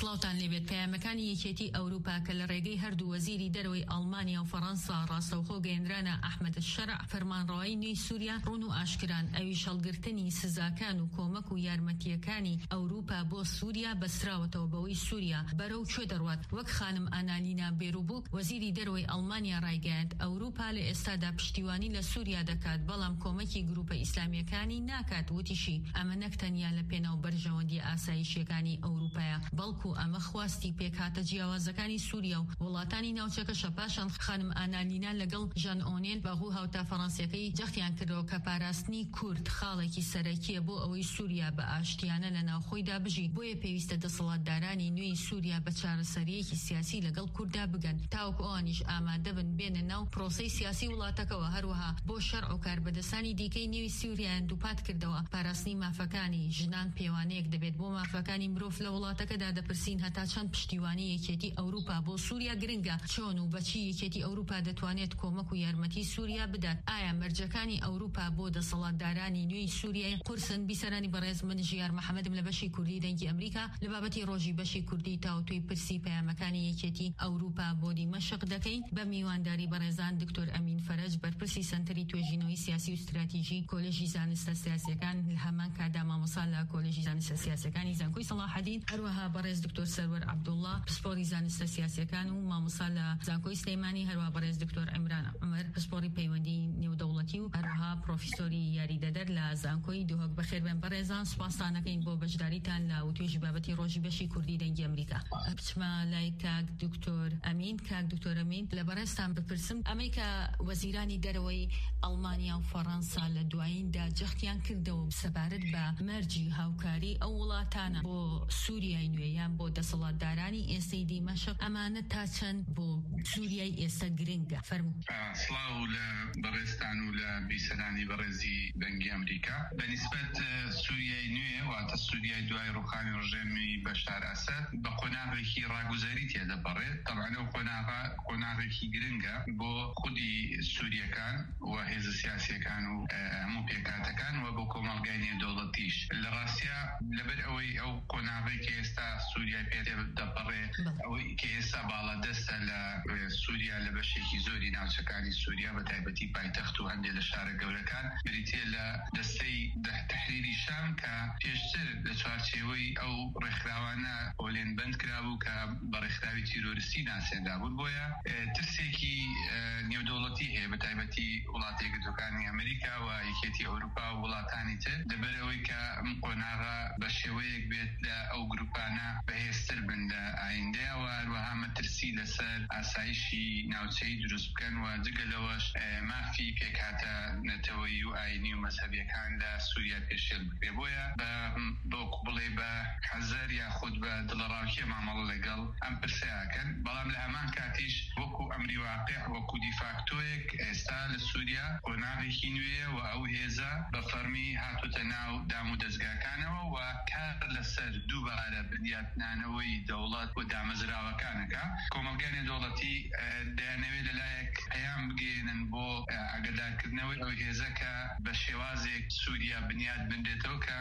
سڵاوتان لێبێت. پەیامەکانی یەکێتی ئەوروپا کە لە ڕێگەی هەردوو وەزیری دەرەوەی ئەڵمانیا و فەڕەنسا ڕاستەوخۆ گەیەنرانە ئەحمەد الشەرع فەرمانڕەوایی نوێی سووریا ڕوون و ئاشکران ئەویش هەڵگرتنی سزاکان و کۆمەک و یارمەتیەکانی ئەوروپا بۆ سووریا بەسراوەتەوە بەوەی سووریا بەرەو کوێ دەڕوات. وەک خانم ئانالینا بێروبووک وەزیری دەرەوەی ئەڵمانیا ڕایگەیاند ئەوروپا لە ئێستادا پشتیوانی لە سووریا دەکات بەڵام کۆمەکی گروپە ئیسلامیەکانی ناکات. وتیشی ئەمە نەک تەنیا لە پێناو بەرژەوەندی ئاسایشیەکانی ئەوروپایە بەڵکو ئەمە خواستی پێکهاتە جیاوازەکانی سووریا و وڵاتانی ناوچەکەشە. پاشان خانم ئانالینا لەگەڵ ژان ئۆنێل بەغوو هاوتا فەڕەنسیەکەی جەختیان کردەوە کە پاراستنی کورد خاڵێکی سەرەکیە بۆ ئەوەی سووریا بە ئاشتیانە لە ناوخۆیدا بژی. بۆیە پێویستە دەسەڵاتدارانی نوێی سووریا بە چارەسەریەکی سیاسی لەگەڵ کووردا بگەن تاوەکو ئەوانیش ئامادە بن بێنە ناو پرۆسەی سیاسی وڵاتەکەەوە. هەروەها بۆ شەرع و کاربەدەستانی دیکەی نوێی سووریایان دووپات کردەوە. پاراستنی مافەکانی ژنان پێوانەیەک دەبێت بۆ مافەکانی مرۆڤ لە وڵاتەکەدا دەپرسین هەتا چەند پشتیوانی یەکێتی ئەوروپا بۆ سووریا گرنگە، چۆن و بەچی یەکێتی ئەوروپا دەتوانێت کۆمەک و یارمەتی سووریا بدات. ئایا مەرجەکانی ئەوروپا بۆ دەسەڵاتدارانی نوێی سووریای قورسن؟ بیسەرانی بەڕێز من ژیار محەمەدم لە بەشی کوردی دەنگی ئەمریکا لە بابەتی ڕۆژی بەشی کوردی تاوتوی پرسی پەیامەکانی یەکێتی ئەوروپا بۆ دیمەشق دەکەین بە میوانداری بەڕێزان دکتۆر ئەمین فەرەج بەرپرسی سەنتەری توێژینەوەی سیاسی و استراتیژی کۆلێژی زانستە سیاسیەکان لە هەمان کادا مامۆستا لە کۆلێژی زانستە سیاسیەکانی زانکۆی سەلاحەدین، هەروەها بەڕێز دکتۆر سەرور عەبدوڵڵا پسپۆڕی زانستە سیاسیەکان و مامۆستا لە زانکۆی سلەیمانی، هەروەها بەڕێز دکتۆر عیمران عومەر پسپۆڕی پەیوەندی نێودەوڵەتی و هەروەها پرۆفیسۆری یاریدەدەر لە زانکۆی. دووهۆک بەخێربێن بەڕێزان، سوپاسانەکەین بۆ بەشداریتان لە وتوێژی بابەتی ڕۆژی بەشی کوردی دەنگی ئەمریکا. بچمە لای کاک دکتۆر ئەمین. کاک دکتۆر ئەمین، لە بەڕێزتان بپرسم ئەمەی کە وەزیرانی دەرەوەی ئەڵمانیا و فەڕەنسا لە دواییندا جەختیان کردەوە سەبارەت بە مەرجی هاوکاری ئەو وڵاتانە بۆ سووریای نوێیان بۆ دەسەڵاتدارانی ئێستەی دیمەشق، ئەمانە تا چەند بۆ سووریای ئێستا گرنگە؟ فەرموو. سڵاو لە بەڕێزتان و لە بیسەرانی بەڕێزی دەنگی ئەمریکا. بەنسبەت سووریای نوێ واتە سووریای دوای ڕوخانی ڕژێمی بەشار ئەسەد بە قۆناغێکی ڕاگوزاری تێدەپەڕێت. طبعاً ئەو قۆناغێکی گرنگە بۆ خودی سووریەکان و هێزە سیاسیەکان و هەموو پێکاتەکان و بۆ کۆمەڵگای نێودەوڵەتیش. لە ڕاستیە لەبەر ئەوەی ئەو قۆناغی کە ئێستا سووریای پێدەپەڕێ، ئەوەی کە ئێستا باڵەدەستە لە سووریا لە بەشێکی زۆری ناوچەکانی سووریا بە تایبەتی پایتەخت و هەندێک لە شارە گەورەکان بریتێ لە دەستەی تەحریری شام کە پێشتر لە چوارچێوەی ئەو ڕێکخراوانە ئۆلێن بەند کرابوو کە بە ڕێکخراوی تیرۆریستی ناسێندا بوون. بۆیە ترسێکی نێودەوڵەتی هەیە بە تایبەتی وڵاتی یەکگرتووەکانی ئەمریکا و یەکێتی ئەوروپا و وڵاتانی تر دەبەر ئەوەی کە قۆناغا بە شێوەیەک بێت لە ئەو گروپانە بەهێزتر بن لە ئایندەیە و هەروەها مەترسی لەسەر ئاسایشی ناوچەی دروست بکەن و جگەلەوەش مافی پێکهاتە نەتەوەیی و ئاینی و مەزهەبیەکان لە سووریا پێشێل بکرێ. بۆیە بۆکو بڵێ بە حەزەر یاخود بە دڵڕاوکیە مامەڵە لەگەڵ ئەم پرسیاکەن. بەڵام لە هەمان کاتیش وەکو ئەمری واقع وەکو دیفاکتۆیەک ئێستا لە سووریا قۆناغێکی نوێیە و ئەو هێزە بە فەرمی هاتوتە ناو دام و دەستگاکانەوە و کار لەسەر دووبارە بنیاتنانەوەی دەوڵەت و دامەزراوەکانەکە. کۆمەلگای نێودەوڵەتی دەیانەوێت لەلایەک پەیام بگێنن بۆ ئاگادارکردنەوەی ئەو هێزە کە بە شێوازێک سووریا بنیات بندێتەوە کە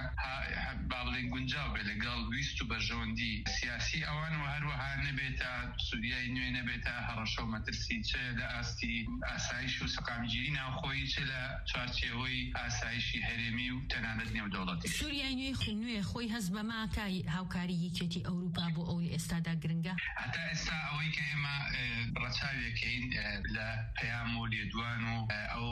با بڵێن گونجاو بێت لەگەڵ ویست و بەرژەوەندی سیاسی ئەوان و هەروەها نەبێتە سووریای نوێ نەبێتە هەڕەشە و مەترسی چ لە ئاستی ئاسایش و سەقامگیری ناوخۆیی چ لە چوارچێوەی ئاسایشی هەرێمی و تەنانەت نێودەوڵەتی. سووریای نوێ خۆی هەست بە ماکای هاوکاری یەکێتی ئەوروپا بۆ ئەو ئێستادا گرنگە. هەتا ئێستا ئەوەی کە ئێمە ڕەچاوێکین لە پەیام و لێدوان و ئەو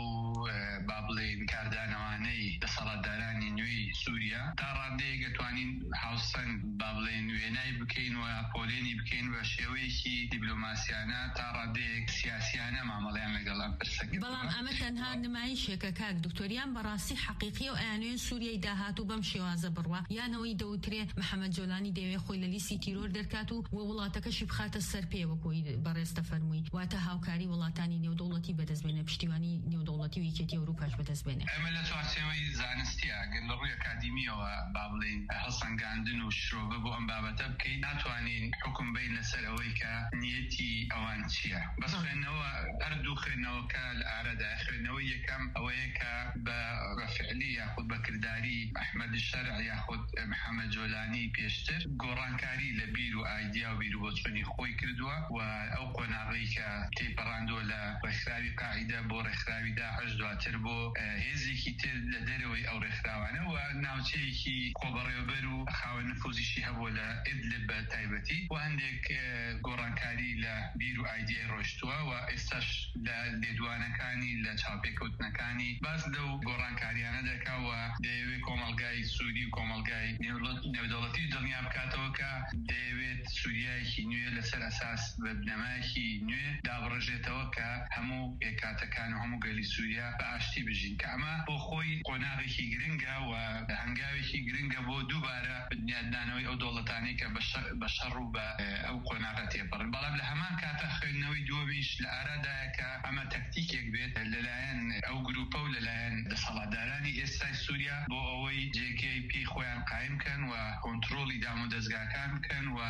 با بڵێن کاردانەوانەی دەسەڵاتدارانی نوێی سووریا تا ڕادەیەک دەتوانین هاوسەنگ با بڵێن وێنای بکەین و پۆلێنی بکەین بە شێوەیەکی دیبلۆماسیانە تا ڕادەیەک سیاسیانە مامەڵیان لەگەڵ ئەم پرسەکە. بەڵام ئەمە تەنها نمایشێکە کاک دکتۆریان بەڕاستی حەقیقی و ئەیانوێن سووریای داهاتوو بەم شێوازە بڕوا یانەوەی دەوترێ محەممەد جۆلانی دەوێت خۆی لە لیستی تیرۆر دەرکات و وڵاتەکەشی بخاتە سەر پێوەکۆی بەڕێستە فەرمووی، واتە هاوکاری وڵاتانی نێودەوڵەتی بەدەستبێنە، پشتیوانی نێودەوڵەتی و یەکێتی ئەوروپاش بەدەستبێنێ. ئەمە لە چوارچێوەی زانستیە گەن لە ڕووی ئەکادیمیەوە وبابلين هەڵسەنگاندن و شرۆبە بۆ ئەم بابەتە بکەین ناتوانین حکم بین لەسەر ئەوەی کە نیەتی ئەوان چییە بەس خوێندنەوە هەردوو خوێندنەوەکە لە ئارەدا خوێندنەوەی یەکەم ئەوەیە کە بە فعلی یاخود بە کردداری ئەحمەد شەرع یاخود محەممەد جۆلانی پێشتر گۆڕانکاری لە بیر و ئایدیا و بیر و بۆچوونی خۆی کردووە و ئەو قۆناغی کە تێپەڕاندووە لە ڕێکخراوی قاعیدە بۆ ڕێکخراوی داعش دواتر بۆ هێزێکی تر لە دەرەوەی ئەو ڕێکخراوانە و ناوچەیەکی خۆبەڕێوەبەر و خاوەن نفوزیشی هەبووە لە ئیدلب بە تایبەتی و هەندێک گۆڕانکاری لە بیر و ئایدیای ڕۆیشتووە و ئێستاش لە لێدوانەکانی لە چاوپێکەوتنەکانی باز لەو گۆڕانکاریانە دەکاوە دەیەوێت کۆمەلگای سووری و کۆمەلگای نێودەوڵەتی دڵنیا بکاتەوە کە دەیەوێت سووریایەکی نوێ لەسەر ئەساس بە بنەمایەکی نوێ دابڕژێتەوە کە هەموو پێکاتەکان و هەموو گەلی سووریا بە ئاشتی بژین کە ئەمە بۆ خۆی قۆناغێکی گرنگە و هەنگاوێکی گرنگە بۆ دووبارە بنیاددانەوەی ئەو دەوڵەتانەی کە بە شەڕ و بە ئەو قۆناغە تێپەڕن بەڵام لە هەمان کاتە خوێندنەوەی دووەمیش لە ئارادایە کە ئەمە تەکتیکێک بێت لەلایەن ئەو گروپە و لەلایەن دەسەڵاتدارانی ئێستای سووریا بۆ ئەوەی جێگەی پێی خۆیان قایم بکەن و کۆنتڕۆلی دام و دەستگاکان بکەن و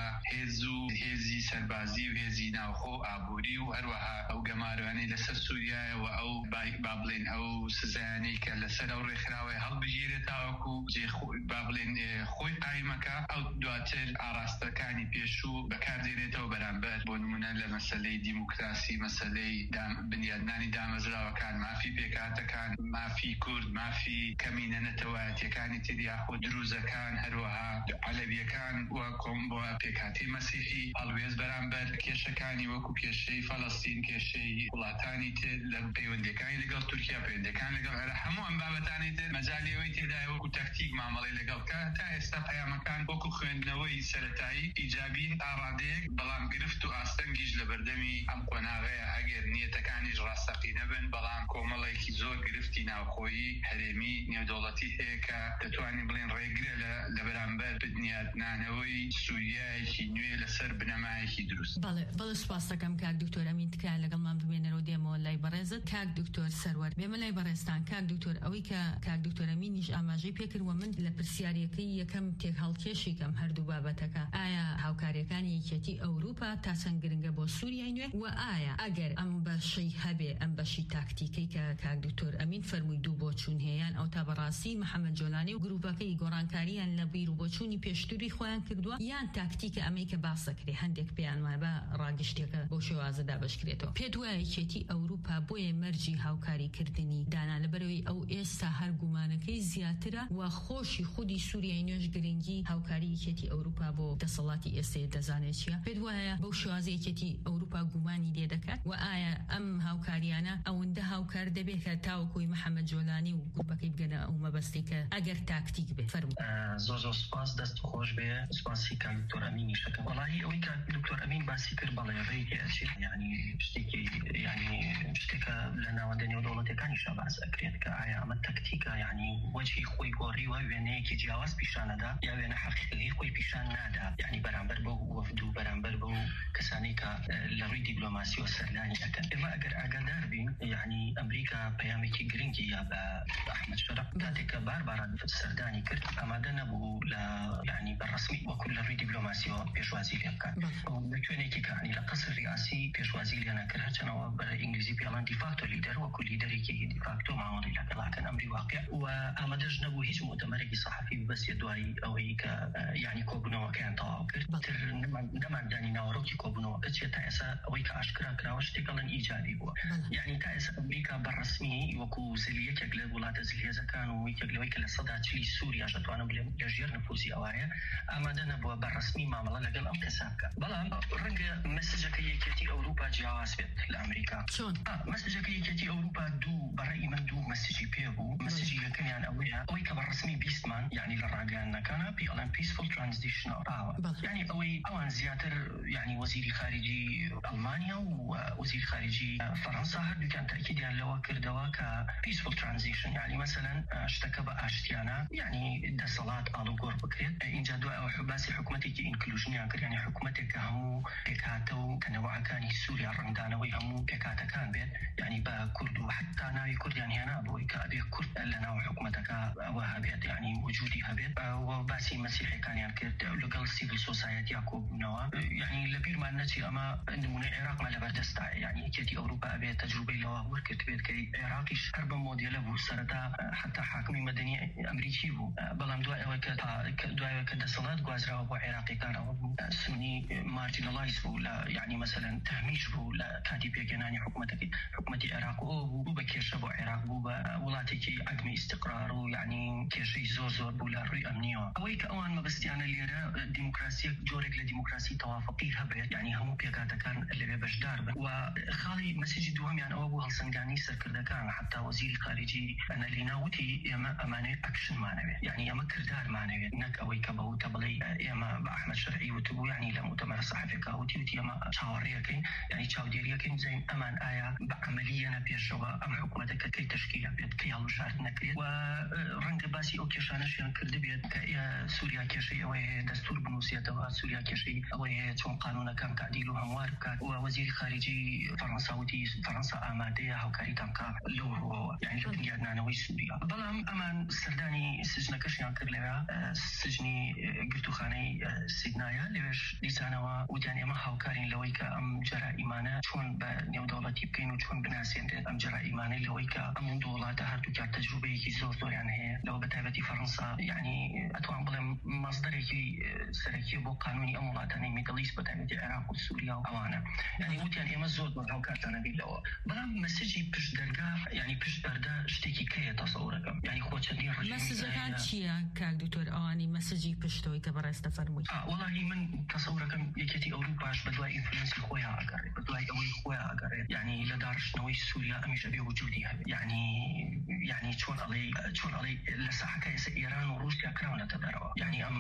هێزی سەربازی و هێزی ناوخۆ ئابووری و هەروەها ئەو گەماروانەی لەسەر سووریایە و ئەو با بڵێن ئەو سزایانەی کە لەسەر ئەو ڕێکخراوەی هەڵبژێرێت تاوەکو با بڵێن خۆی قایمەکە ئەو دواتر ئاراستەکانی پێشوو بەکاردێنێتەوە بەرامبەر بۆ نمونە لە مەسەلەی دیموکراسی مەسەلەی بنیادنانی دامەزراوەکان مافی پێکاتەکان مافی کورد مافی کەمینە نەتەوایەتیەکانی تریاخ و دروزەکان هەروەها عەلەویەکان و کۆم بۆ پێکاتی مەسیحی هەڵوێز بەرامبەر کێشەکانی وەکو کێشەی فەڵەستین کێشەی وڵاتانی تر لە پەیوەندەکانی لەگەڵ تورکیا پەیوەندەکان لەگەڵ عێراق هەموو ئەم بابەتانی تر مەجالیەوەی تێدایە وەکو تەکتیک مامەڵەی لەگەڵ کە تا ئێستا پەیامەکان وەکو خوێندنەوەی سەرەتایی ئیجابین ئاڕادەیەک بەڵام گرفت و ئاستەنگیش لە بەردەمی ئەم قۆناغەیە ئەگەر نیەتەکانیش ڕاستەقینە بن بەڵام کۆمەڵێکی زۆر گرفتی ناوخۆیی هەرێمی نێودەوڵەتی هەیە کە دەتوانین بڵێن ڕێگرە لە بەرامبەر بنیادنانەوەی سووریایەکی نوێ لەسەر بنەمایەکی دروست. بەڵێ سوپاس دەکەم کاک دکتۆر ئەمین تکایە لەگەڵمان ببێنەرەوە دێمەوە لای بەڕێزت کاک دکتۆر سەروەر بێمە لای بەڕێستان کاک دکتۆر ئەوەی کە کاک دکتۆر ئەمینیش ئاماژەی پێکردوە من لە پرسیارەکەی یەکەم تێک هەڵکێشی کەم هەردوو بابەتەکە ئایا هاوکاریەکانی یەکێتی ئەوروپا تا چەند گرنگە بۆ سووریای نوێ و ئایا ئەگەر ئەم بەشەی هەبێ ئەم بەشی تاکتیکەی کە کاک دکتۆر ئەمین فەرمووی دوو بۆچوون هەیەیان ئەو تا بەڕاستی محەممەد جۆلانی و گروپەکەی گۆڕانکاریان لە بیر و بۆچوونی پێشتوری خۆیان کردووە یان تاکتیکە ئەمەی کە باسەکرێ هەندێک پێیان وایە بە ڕاگشتێکە بۆ شێوازەدا بەشکرێتەوە پێت وایە یەکێتی ئەوروپا بۆیە مەرجی هاوکاریکردنی دانا لەبەرەوەی ئەو ئێستا هەر گومانەکەی زیاترە و خۆشی خودی سووریای نوێژ گرنگی هاوکاری یەکێتی ئەوروپا بۆ دەسەڵاتی ئێستەیە دەزانێت چیە پێت وایە بەو شێوازە یەکێتی ئەوروپا گومانی لێ دەکات و ئایا ئەم هاوکاریانە ئەوەندە هاوکار دەبێت کە تاوەکوی محەممەد جۆلانی و گروپەکەی بگەنە ئەو مەبەستی کە ئەگەر تاکتیک بێت فەرموو زۆر سپاس دەست خۆش بێ سپاسی کاک دکتۆر ئەمینی شەکەم وەڵاهی ئەوەی کاک دکتۆر ئەمین باسی کرد بەڵێ ڕێگە ئەچێت یعنی شتێکی یعنی شتێکە لە ناوەندە نێودەوڵەتیەکانیشدا باس ئەکرێت کە ئایا ئەمە تەکتیکە یعنی وەجهی خۆی گۆڕیوە وێنەیەکی جیاواز پیشانەدا یا وێنە حەقیقی خۆی پیشان نادا یعنی بەرامبەر بەو وەفد و بەرامبەر بەو کەسانی کە لە ڕووی دیپلۆماسی و سەردانی ئەکەن ئێمە ئەگەر ئاگادار بین یعنی ئەمریکا پەیامێکی گرنگی یا بە ئەحمەد شەرع کاتێککە بارباران سەردانی کرد ئامادە نەبوو لە یعنی بەڕەسمی وەکو لە ڕووی دیپلۆماسیەوە پێشوازی لێ بکات لە کوێنێکی کانی لە قەسر ریاسی پێشوازی لێ نەکرد هەرچەنەوە بە ئینگلیزی پێڵان دیفاکتۆ لیدەر وەکو لیدەرێکی دیفاکتۆ ماوەڵی لەگەڵاکەن ئەمری واقع و ئامادەش نەبوو هیچ مؤتەمەرێکی صحفی ببەستێ دوای ئەوەی کە یعنی کۆبوونەوەکەیان تەواو کرد تر نەماندانی ناوەڕۆکی کۆبوونەوەکە چێت تا ئێستا ئەوەی کە ئاشکرا کراوە شتێکەڵەن ئیجابی بووە یعنی تا ئێستا ئەمریکا بەڕەسمی وەکو زلیەکێک لە وڵاتە زلیێزەکان و یەکێک لەوەی کە لە سەدا چلی سووریاش دەتوانم بڵێم لەژێر نفوزی ئەوایە ئامادە نەبووە بەڕەسمی مامەڵە لەگەڵ ئەم کەسا بکات بەڵام ڕەنگە مەسەجەکە یەکێتی ئەوروپا جیاواز بێت لە ئەمریکا مەسەجەکە یەکێتی ئەوروپا دوو بەڕێی من دوو مەسەجی پێبوو مەسەجی یەکەمیان ئەوەی کە بەڕەسمی بیستمان یعنی لە ڕاگەیاندنەکانە پێڵەن peaceful transition یعنی ئەوەی ئەوان زیاتر یعنی وەزیری خارجی ئەڵمانیا و وەزیری خارجی فەڕەنسا هەردووکیان تاکیدیان لەوە کردەوە کە peaceful transition یعنی مەسەلەن شتەکە بە ئاشتیانە یعنی دەسەڵات گۆڕ بکرێت اینجا دوای ئەو باسی حکوومەتێکی ئینکلوژنیان کرد یعنی حکوومەتێک کە هەموو پێکهاتە و تەنەوعەکانی سووریا ڕنگدانەوەی هەموو پێکهاتەکان بێت یعنی بە کورد و حتا ناوی کوردیان هێنا بۆی کە ئەبێ کورد لەناو حکوومەتەکە ئەوە هەبێت یعنی وجودی هەبێت و باسی مەسیحیەکانیان کرد لەگەڵ سیڤیل سۆسایەتیا کۆبوونەوە یعنی لە بیرمان نەچی ئەمە نمونەی عێراقمە لەبەردەستە یعنی یەکێتی ئەوروپا ئەبێت تەجروبەی لەوە وەرگرت بێت کە عێراقیش هەر بە مۆدێلە بوو سەرەتا حتا حاکمی مەدەنی ئەمریکی بوو بەڵام دوای ئەوە کە دەسەڵات گوازراوە بۆ عێراقیەکانەوە بوو سونی مارجینەلایز بوو لە یعنی مەسەلەن تەهمیش بوو لە کاتی پێگەێنانی حکوومەتی عێراق بوو بە کێشە بۆ عێراق بوو بە وڵاتێکی عەدمی ئیستیقرار و یعنی کێشەی زۆر بوو لە ڕووی ئەمنیەوە ئەوەی کە ئەوان مەبەستیانە لێرە دیموکراسیەک جۆرێک لە دیموکراسی تەوافقی هەبێت یعنی هەموو پێکهاتەکان لەوێ بەشدار بن و خاڵی مەسیجی دووەمیان ئەوە بوو هەڵسەنگانی سەرکردەکان حتا وەزیری خارجی ئەنەلینا وتی ئێمە ئەمانەیە ئەکشنمانەوێت یعنی ئەمە کردارمانەوێت نەک ئەوەی کە بەوتە بڵێ ئێمە بە ئەحمەد شەرعی وتبوو یعنی لە مؤتەمەرە سەحەفیەکە وتی ئەمە چاوەڕێیەکەین یعنی چاودێریەکەین بزەین ئەمان ئایا بە عەمەلیەنە پێشەوە ئەم حکوومەتەکە کەی تەشکیل بێت کەی هەڵوشارد نەکرێت و ڕەنگە باسی ئەو کێشانەشیان کرد بێت کە سووریا کێشەی ئەوەی هەیە دەستور بنووسێتەوە سووریا کێشەی ئەوەی هەیە چۆن قانونەکان تعدیل و هەموار بکات و وەزیری خارجی فەڕەنسا وتی فەڕەنسا ئامادەیە هاوکاریتان بکات لەو ڕۆوەوە یعنی لە بنیادنانەوەی سووریا بەڵام ئەمان سەردانی سجنەکەشیان کرد لەوێ سجنی گرتوخانەی سیدنایە لەوێش دیسانەوە وتیان ئێمە هاوکارین لەوەی کە ئەم جەرائیمانە چۆن بە نێودەوڵەتی بکەین و چۆن بناسێنرێت ئەم جەرائیمانەی لەوەی کە ئەم دوو وڵاتە هەردووکیان تەجروبەیەکی زۆریان هەیە لەوە بەتایبەتی فەڕەنسا یعنی ئەتوان بڵێم مەصدەرێکی سەرەکی بۆ قانونی ئەم وڵاتانەی میدڵیست بەتایبەتی عێراق و سووریا و ئەوانە یعنی وتیان ئێمە زۆر بە هاوکارتانە بین لەوە بەڵام مەسیجی پشت دەرگا یعنی پشت پەردە شتێکی کەیە تەسەورەکەم یعنی خۆچەندین ڕژیمی مەسیجەکان چییە کاک دکتۆر ئەوانی مەسیجی پشتەوەی کە بەڕێستە فەرمووی وەڵاهی من تەسەورەکەم یەکێتی ئەوروپاش بەدوای ئینفلوئنسی خۆیان ئەگەڕێت بەدوای ئەوەی خۆیان ئەگەڕێت یعنی لە داڕشتنەوەی سووریا ئەمیش ئەبێ وجودی هەبێت یعنی چۆن ئەڵێ لە ساحەکە ئێستا ئێران و رووسیا کراونەتە دەرەوە یعنی ئەم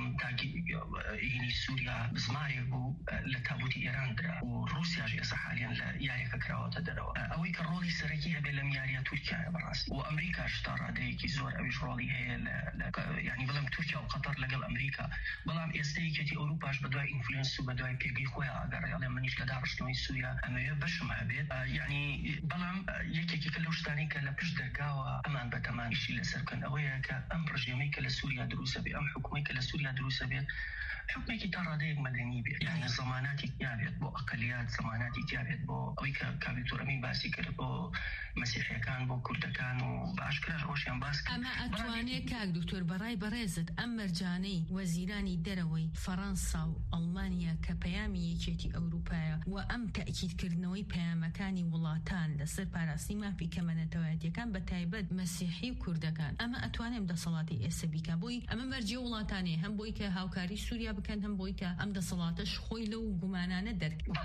هینی سووریا بزمارێک بوو لە تابوتی ئێران درا و رووسیاش ئێستا حالیان لە یاریەکە کراوەتە دەرەوە ئەوەی کە ڕۆڵی سەرەکی هەبێت لەم یاریە تورکیایە بەڕاستی و ئەمریکاش تا ڕادەیەکی زۆر ئەویش ڕۆڵی هەیە یعنی بەڵام تورکیا و قەتەر لەگەڵ ئەمریکا بەڵام ئێستا یەکێتی ئەوروپاش بەدوای ئینفلوئنس و بەدوای پێگەی خۆیان ئەگەڕێ منیش لە داڕشتنەوەی سووریا ئەمەوێ بەشم هەبێت یعنی بەڵام یەکێکی کە لەو شتانی کە لە پشت دەرگاوە ئەمان بەتەمانیشی لەسەرکەن ئەوەیە کە ئەم ڕژێمەی کە لە سووریا دروستە بێت ئەم حکومەی کە لە سووریا دروستە بێت حکومێکی تا ڕادەیەک مەدەنی بێت یعنی زەماناتی تیابێت بۆ ئەقلیات زەماناتی تیابێت بۆ ئەوەی کە کاک ئەمین باسی کرد بۆ مەسیحیەکان بۆ کوردەکان و باشکرا ئەوشیان باس کرد ئەمە ئەتوانێت کاک دکتۆر بەڕای بەڕێزت ئەم مەرجانەی وەزیرانی دەرەوەی فەڕەنسا و ئەڵمانیا کە پەیامی یەکێتی ئەوروپایە و ئەم تەئکیدکردنەوەی پەیامەکانی وڵاتان لەسەر پاراستنی مافی کەمەنەتەوەیەتیەکان بە تایبەت مەسیحی و کوردەکان ئەمە ئەتوانێت دەسەڵاتی ئێستا بیکە بۆی ئەمە مەرجێ وڵاتانێ هەم بۆی کە هاوکاری سووریا بکەن هەم بۆی کە ئەم دەسەڵاتەش خۆی لەو گومانانە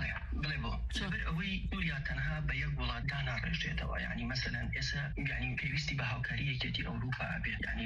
بڵێ بۆ ئەوەی سووریا تەنها بە یەک وڵات داناڕێژێتەوە یعنی مەسەلەن ئێستا یعنی پێویستی بە هاوکاری یەکێتی ئەوروپا بێت یعنی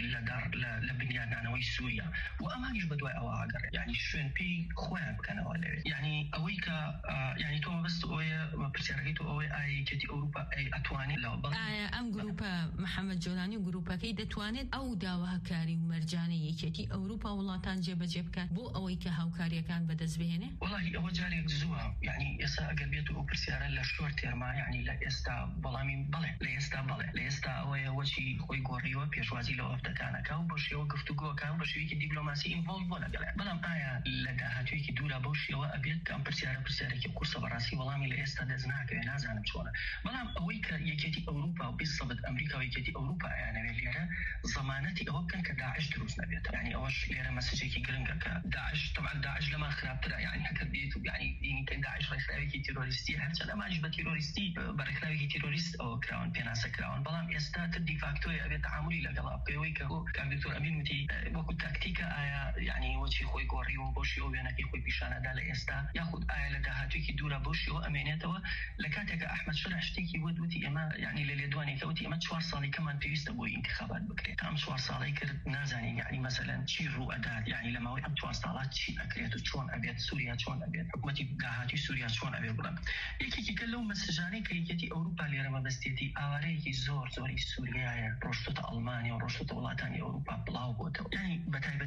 لە بنیادنانەوەی سووریا و ئەمانیش بەدوای ئەوە ئاگەڕێت یعنی شوێن پێی خۆیان بکەنەوە لەوێ یعنی ئەوەی کە یعنی تۆ مەبەست ئەوەیە پرسیارەکەی تۆ ئەوەی ئایا یەکێتی ئەوروپا ئەتوانێت ئایا ئەم گروپە محەممەد جۆلانی و گروپەکەی دەتوانێت ئەو داواکاری و مەرجانەی یەکێتی ئەوروپا وڵاتان جێبەجێ بکات بۆ ئەوەی کە هاوکاریەکان بەدەست بهێنێ وەڵاهی ئەوە جارێک زووە یعنی ئێستا ئەگەر بێت ئەو پرسیارە لە شۆر تێرما یعنی لە ئێستا بەڵامی بڵێ لە ئێستا ئەوەیە وەچی خۆی گۆڕیوە پێشوازی لە ئەفتەکانەکە و بە شێوە گفتوگۆکان بە شێوەیەکی دیپلۆماسی ئینڤۆڵڤ بۆ لەگەڵ بەڵام ئایا لە داهاتوویەکی دوورا بەو شێوە ئەبێت کە ئەم پرسیارێکی قورسە بەڕاستی وەڵامی لە ئێستا دەست ناکەوێت نازانم چۆنە بەڵام ئەوەی کە یەکێتی ئەوروپا و بیسەبت ئەمریکا و یەکێتی ئەوروپا ئەیانەوێت لێرە زەمانەتی ئەوە بکەن کە داعش دروست نەبێت یعنی ئەوەش لێرە مەسەجێکی گرنگە کە داعش طبعا داعش لەما خراپترە یعنی هەکە بێت و یعنی کە داعش ڕێکخراوێکی تیرۆریستی هەرچەند ئەمانیش بە تیرۆریستی بە ڕێکخراوێکی تیرۆریست ئەوە کراون پێناسە کراون بەڵام ئێستا تر دیفاکتۆی ئەبێت تەعاملی لەگەڵا بکەوەی کە کاک دکتۆر ئەمین وتی وەکو تاکتیکە ئایا یعنی وەچی خۆی گۆڕیوە بۆ شێوە وێنەکەی خۆی پیشانەدا لە ئێستا یاخود ئایا لە داهاتوویەکی دوورە بۆ شێوە ئەمێنێتەوە لە کاتێکە ئەحمەد شەرع شتێکی وتی ئێمە یعنی لە لێدوانێکە وتی ئەمە 4 ساڵی کەمان پێویستە بۆی انتخابات بکرێت ئەم 4 ساڵی کرد نازانین یعنی مەسەلەن چی ڕوو ئەدات یعنی لە ماوەی ئەم 4 ساڵات چی ئەکرێت و چۆن ئەبێت سووریا چۆن ئەبێت حکومەتی داهاتی سووریا چۆن ئەبێت بڵێم یەکێکی کە لەو مەسەجانەی کە یەکێتی ئەوروپا لێرە مەبەستێتی ئاوارەیەکی زۆری سووریایە ڕۆشتوتە ئەڵمانیا و ڕۆشتوتە وڵاتانی ئەوروپا بڵاو بۆتەوە یعنی بەتایبەتی ئەڵمانیا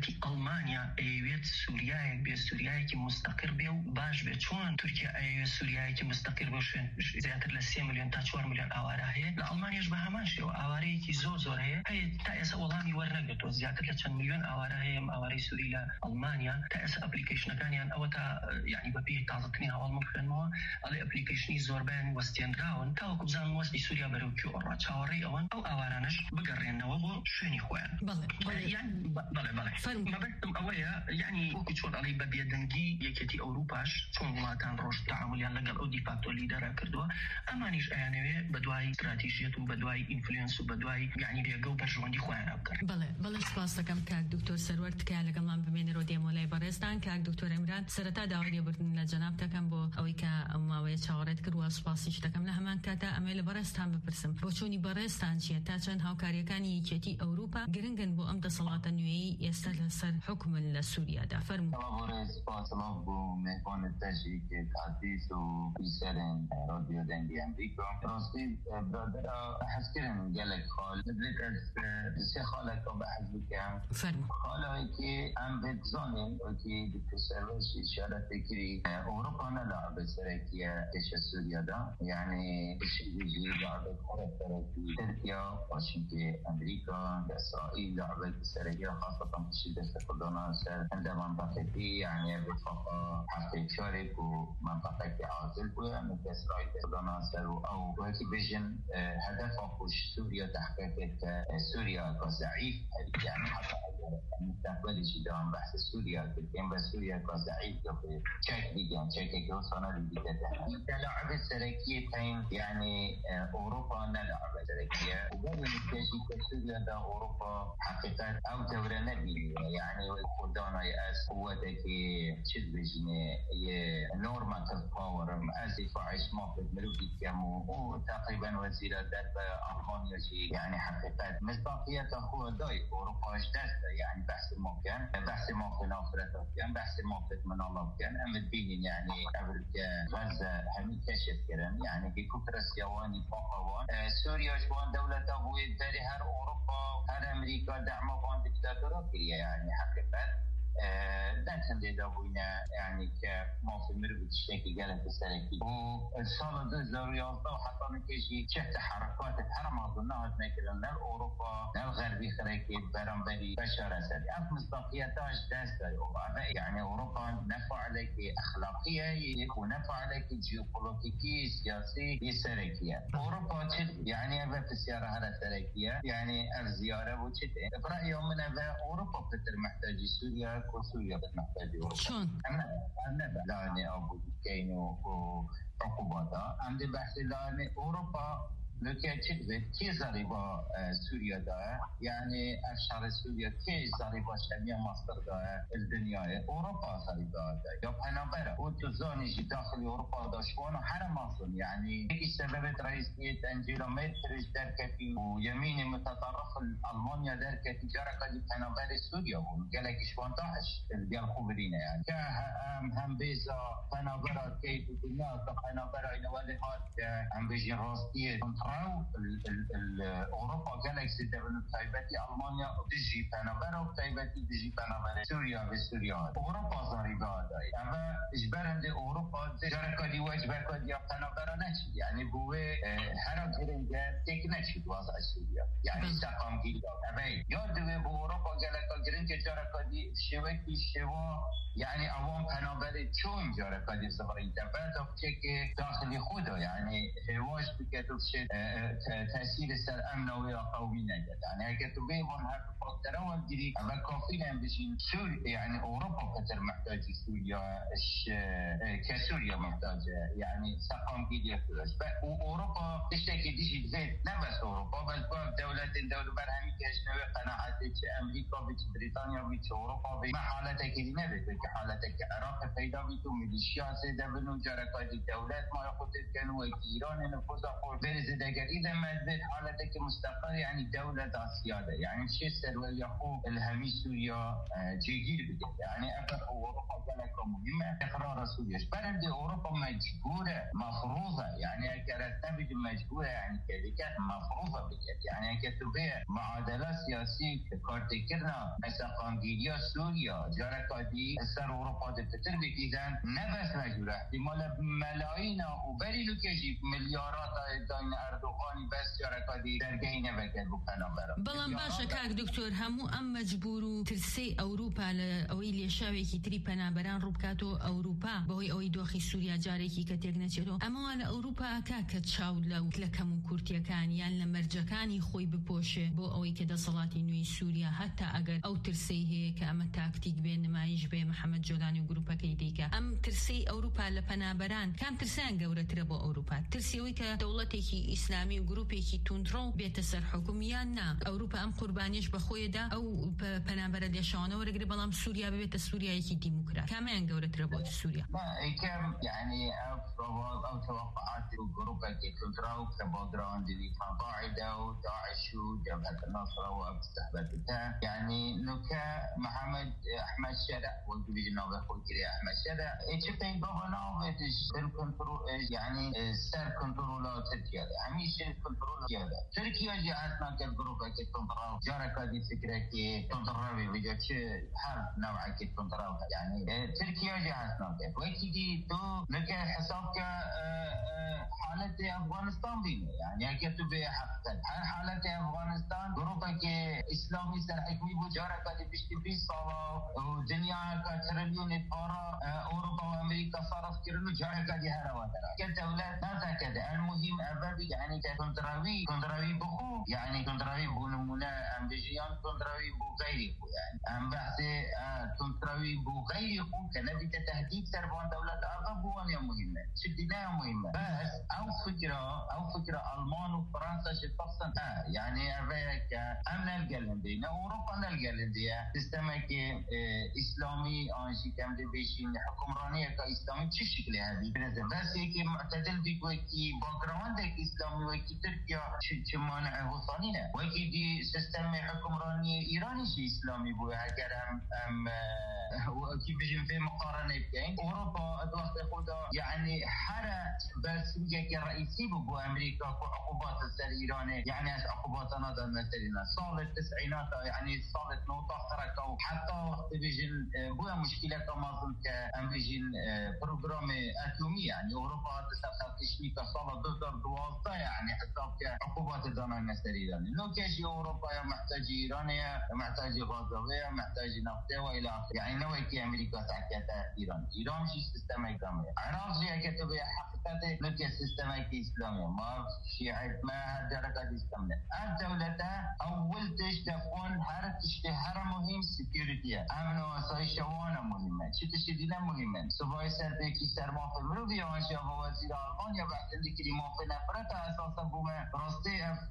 ألمانيا أيوة سوريا بسوريا كي مستقر بيو باش بتشون تركيا أيوة سوريا كي مستقر بوشن زيادة ل3 مليون تا 4 مليون أواره هي لألمانيا جبهة ماشي وأواره كي زور هي تأس والله ورنقت وزيادة ل2 مليون أواره هي أواره سوريا ألمانيا تأس أبليكيشن كان يعني أو تا يعني ببيه تعطيني أول ممكن ما على أبليكيشني زوربان وستين راون تاو كبزان وسط سوريا بروكيو أورا تشاوري أو أوارانش بقرين نوابو شوني خوان يعني بله ما بكتم أويا يعني وكي تشون علي ببيدنجي يكتي أوروباش تشون ولاتان روش تعامل يعني لقل أو ديفاكتو ليدرا كردوا أمانيش يعني بدواي استراتيجية وبدواي إنفلونس وبدواي يعني بيجو برجوندي خوان أبكر بله سپاس دکم کاک دکتور سرورت که لگلام بمینی رو دیمولی بارستان کاک دکتور عمران سرتا داوری بردن لجناب تکم بو اوی که ماوی چاورت کرد و سپاسیش دکم لهمان کاتا امیل بارستان بپرسم بچونی بارستان چیه تا چند هاوکاریکانی یکیتی أوروبا گرنگن بو امت صلاة نوعی یستل سر حکم لسوریا دا فرمو طلاب سپاس طلاب بو مهمان التاجی که تعدیس و بیسرن رادیو دنگی امریکا راستی برادر بحث کرن گلک خال ندرک از سه خالک رو بحث بکم فرمو خالایی که هم بتزانیم و که دکتر سروش اشاره فکری أوروبا نلعب سرکیه کش سوریا دا يعني بيجي لعبة كرة في تركيا واشنطن أمريكا إسرائيل لعبة سرية خاصة في شدة الدناصر عند منطقة يعني بتفق حتى يشارك ومنطقة عازل ويعني إسرائيل الدناصر أو وهي بيجن هدفه في سوريا تحقيق سوريا كضعيف يعني حتى مستقبل جدا بحث سوريا كم بس سوريا كضعيف في شكل جدا شكل كوسنا للبداية لعبة سرية تين يعني أوروبا نلعب سرية وقبل التجي كسوريا دا أوروبا حقيقة أو دورة نبي يعني ويقودنا يأس قوتك شد بجنة نورماتيف باور أزف عيش موقف ملوكي كامو وتقريبا وزير الدرب ألمانيا يعني حقيقة مصداقية أخوة داي أوروبا اجداد يعني بحث الممكن آخرته كان بحث الممكن من الله كان أمد بين يعني أمريكا غزة هم كشف كرن يعني بكثرة سيواني فقوان سوريا جوان دولة أبوي داري هر أوروبا هر أمريكا دعم وان دكتاتورا كريا يعني حقيقة لكن ده بوينا يعني كما في مربط الشيكي قالت السلكي والصالة دوزر يالطا وحتى نكيشي شفت حركات الحرم أظنها تنكرن لأوروبا للغربي خريكي برنبري بشار أسد أف مصداقيتاش داستر يعني أوروبا نفع عليك أخلاقية ونفع عليك جيوبوليتيكي سياسي سريكية أوروبا يعني أبا في السيارة هذا سريكية يعني الزيارة وشتين برأيهم من أبا أوروبا بتر محتاج سوريا وسوريا محتاج أوروبا شون؟ أنا لاني أبو كينو وعقوباتها عندي بحث لاني أوروبا لكن كي زريبا سوريا دا يعني أشهر سوريا كي زريبا شمية مصدر دا الدنيا أوروبا زريبا دا يبقى نبرا وتزاني داخل أوروبا دا شوانا حرم أصلا يعني هيك سببت رئيسية أنجيلا ميركل دركتي ويمين متطرف ألمانيا دركتي جاركا دي نبرا سوريا وقالك شوان داعش اللي الخبرين يعني هم بيزا نبرا كيف الدنيا نبرا إنوالي هات هم بيجي راستية أوروبا جالكسي دبلو تايبتي ألمانيا تجي بنابرا وتايبتي تجي بنابرا سوريا بسوريا أوروبا زاريبا داي أما إجبارا أوروبا جاركا دي واجبكا دي بنابرا نشي يعني بوه هرا جرنجا تك نشي وضع سوريا يعني ساقام جيدا أبي يادوه بأوروبا جالكا جرنجا جاركا دي شوكي شوا يعني أوام بنابرا چون جاركا دي زبرين دبات وكيك داخل خودا يعني هواش بكتب شد تأثير سر أمنوية قومية يعني هيك تبيهم هالفترة والجري أما كافينا بشين سوريا يعني أوروبا كتر محتاجة سوريا كسوريا محتاجة يعني سقام جديد وأوروبا تشتكي ديجي زيت نفس أوروبا بل دولة برهمي كشنوي قناعتك أمريكا بيت بريطانيا بيت أوروبا ما حالتك دي نبت حالتك العراق فيدا بيتو ميليشيا سيدا بنو جركات الدولات ما يقتل كانوا إيران نفوذ غير زيد دقر إذا ما زاد حالتك مستقر يعني دولة سيادة يعني شيء سر يقوم الهمي سوريا جيجير بده يعني أكثر أوروبا ذلك مهمة إقرار سوريا برد أوروبا مجبورة مفروضة يعني أكرت نبي مجبورة يعني كذلك مفروضة بكت يعني كتبه معادلة سياسية كارتكرنا مثل قانجيليا سوريا جاركادي سر أوروبا دكتور بكيزان نبس مجبورة احتمال ملايين وبري لكجيب مليارات داين أردوغان بس جاركادي درجين بكت بكنا بلان باشا كاك دكتور همو أم مجبورو ترسي أوروبا لأوي ليشاوي كي تري بنابران روبكاتو أوروبا بوي أوي دوخي سوريا جاري كي كتيك نتيرو أما على أوروبا كاك تشاود لو لكم كورتيا كان يعني لمرجع كاني خوي ببوشه بو أوي كده صلاتي نوي سوريا حتى أجر أو ترسي هيك أما تاكتيك بين ما يشبه محمد جولاني وجروبا كيديكا أم ترسي أوروبا لبنابران كم ترسان جورة تربو أوروبا ترسي ويك دولتي إسلامي وجروبي كي تونترو بيتسر حكوميانا أوروبا أم قربانيش بخوي دا أو بنابرا ليشانو ورقري بلام سوريا ببيت سوريا يكي ديمقراط كمان جورة تربو سوريا كم يعني أو توقعات الجروبا كي تونترو كبادران دي قاعدة وداعش وجبهة النصرة واستحبابتها يعني نكا محمد أحمد شرع والجبهة النوبة خوكري أحمد شرع إيشتين بابنا بيتش الكنترول يعني سر كنترولات تركيا هميش الكنترول كذا تركيا جاءتنا كالجروبا كي تونترو جارك هذه فكرة كي تونترو بيجتش هر نوع كي تونترو يعني تركيا جاءتنا كده وكذي تو نكا حسابك حالة أفغانستان دي يعني كتب حقا حالة أفغانستان جروبا كي إسلامي سرحكمي بجارة كده بيشتبي صلاة ودنيا كتريليون بارا أوروبا وأمريكا صارت كيرلو جارة كده هرواترا كدولات هذا كده المهم أبدي يعني كنتراوي بخو يعني كنتراوي بنمونا أمبيجيان كنتراوي بغيره يعني أم بحث كنتراوي بغيره كنبي تهديد سربان دولة أغبوانيا مهمة شديدها مهمة بس أو فكرة ألمان وفرنسا شتفصل يعني أبيك أمن الجلندية أوروبا الجلندية تستمع إسلامي أنشي كم دبيشين حكمرانية كإسلامي شو شكل هذه بس هيك معتدل بيكوكي باكراوندك إسلامي وكي تركيا شو مانع وطنينا وكي دي سيستم حكمرانية إيراني شي إسلامي بوها كرام وكي بيجي في مقارنة بين أوروبا الوقت خدا يعني حرة بس كرئيسي بو أمريكا عقوبات السر إيراني يعني عقوبات نظر مثلنا صار التسعينات يعني صارت نوطة خركة حتى وقت بيجن بوها مشكلة كما ظنك أم بيجن برنامج أتومي يعني أوروبا تسخط إشميكا صار دكتور دوازده يعني حساب عقوبات الدولة النسرية لأنه كشي أوروبا محتاج إيرانية محتاج غازوية محتاج نفطية وإلى آخره يعني نوعي أمريكا تعكتها إيران شيء سيستم إسلامي عراق شيء كتب حقيقة نوكي سيستم إسلامي ما شيعة ما هالدرجة إسلامية الدولة أول تشتفون حرة تشتهر مهم سكيورتي أمن وأسايش وانا مهمة شو تشدينا مهمة سباي سرده كي سرما في مروفي وانشا ووزير ألمانيا بعد عندك كلمة في نفرتها أساسا بوما راستي أف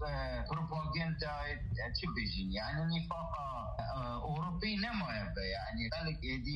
بروباغندا شو بيجين يعني نفاق أوروبي نما يعني ذلك دي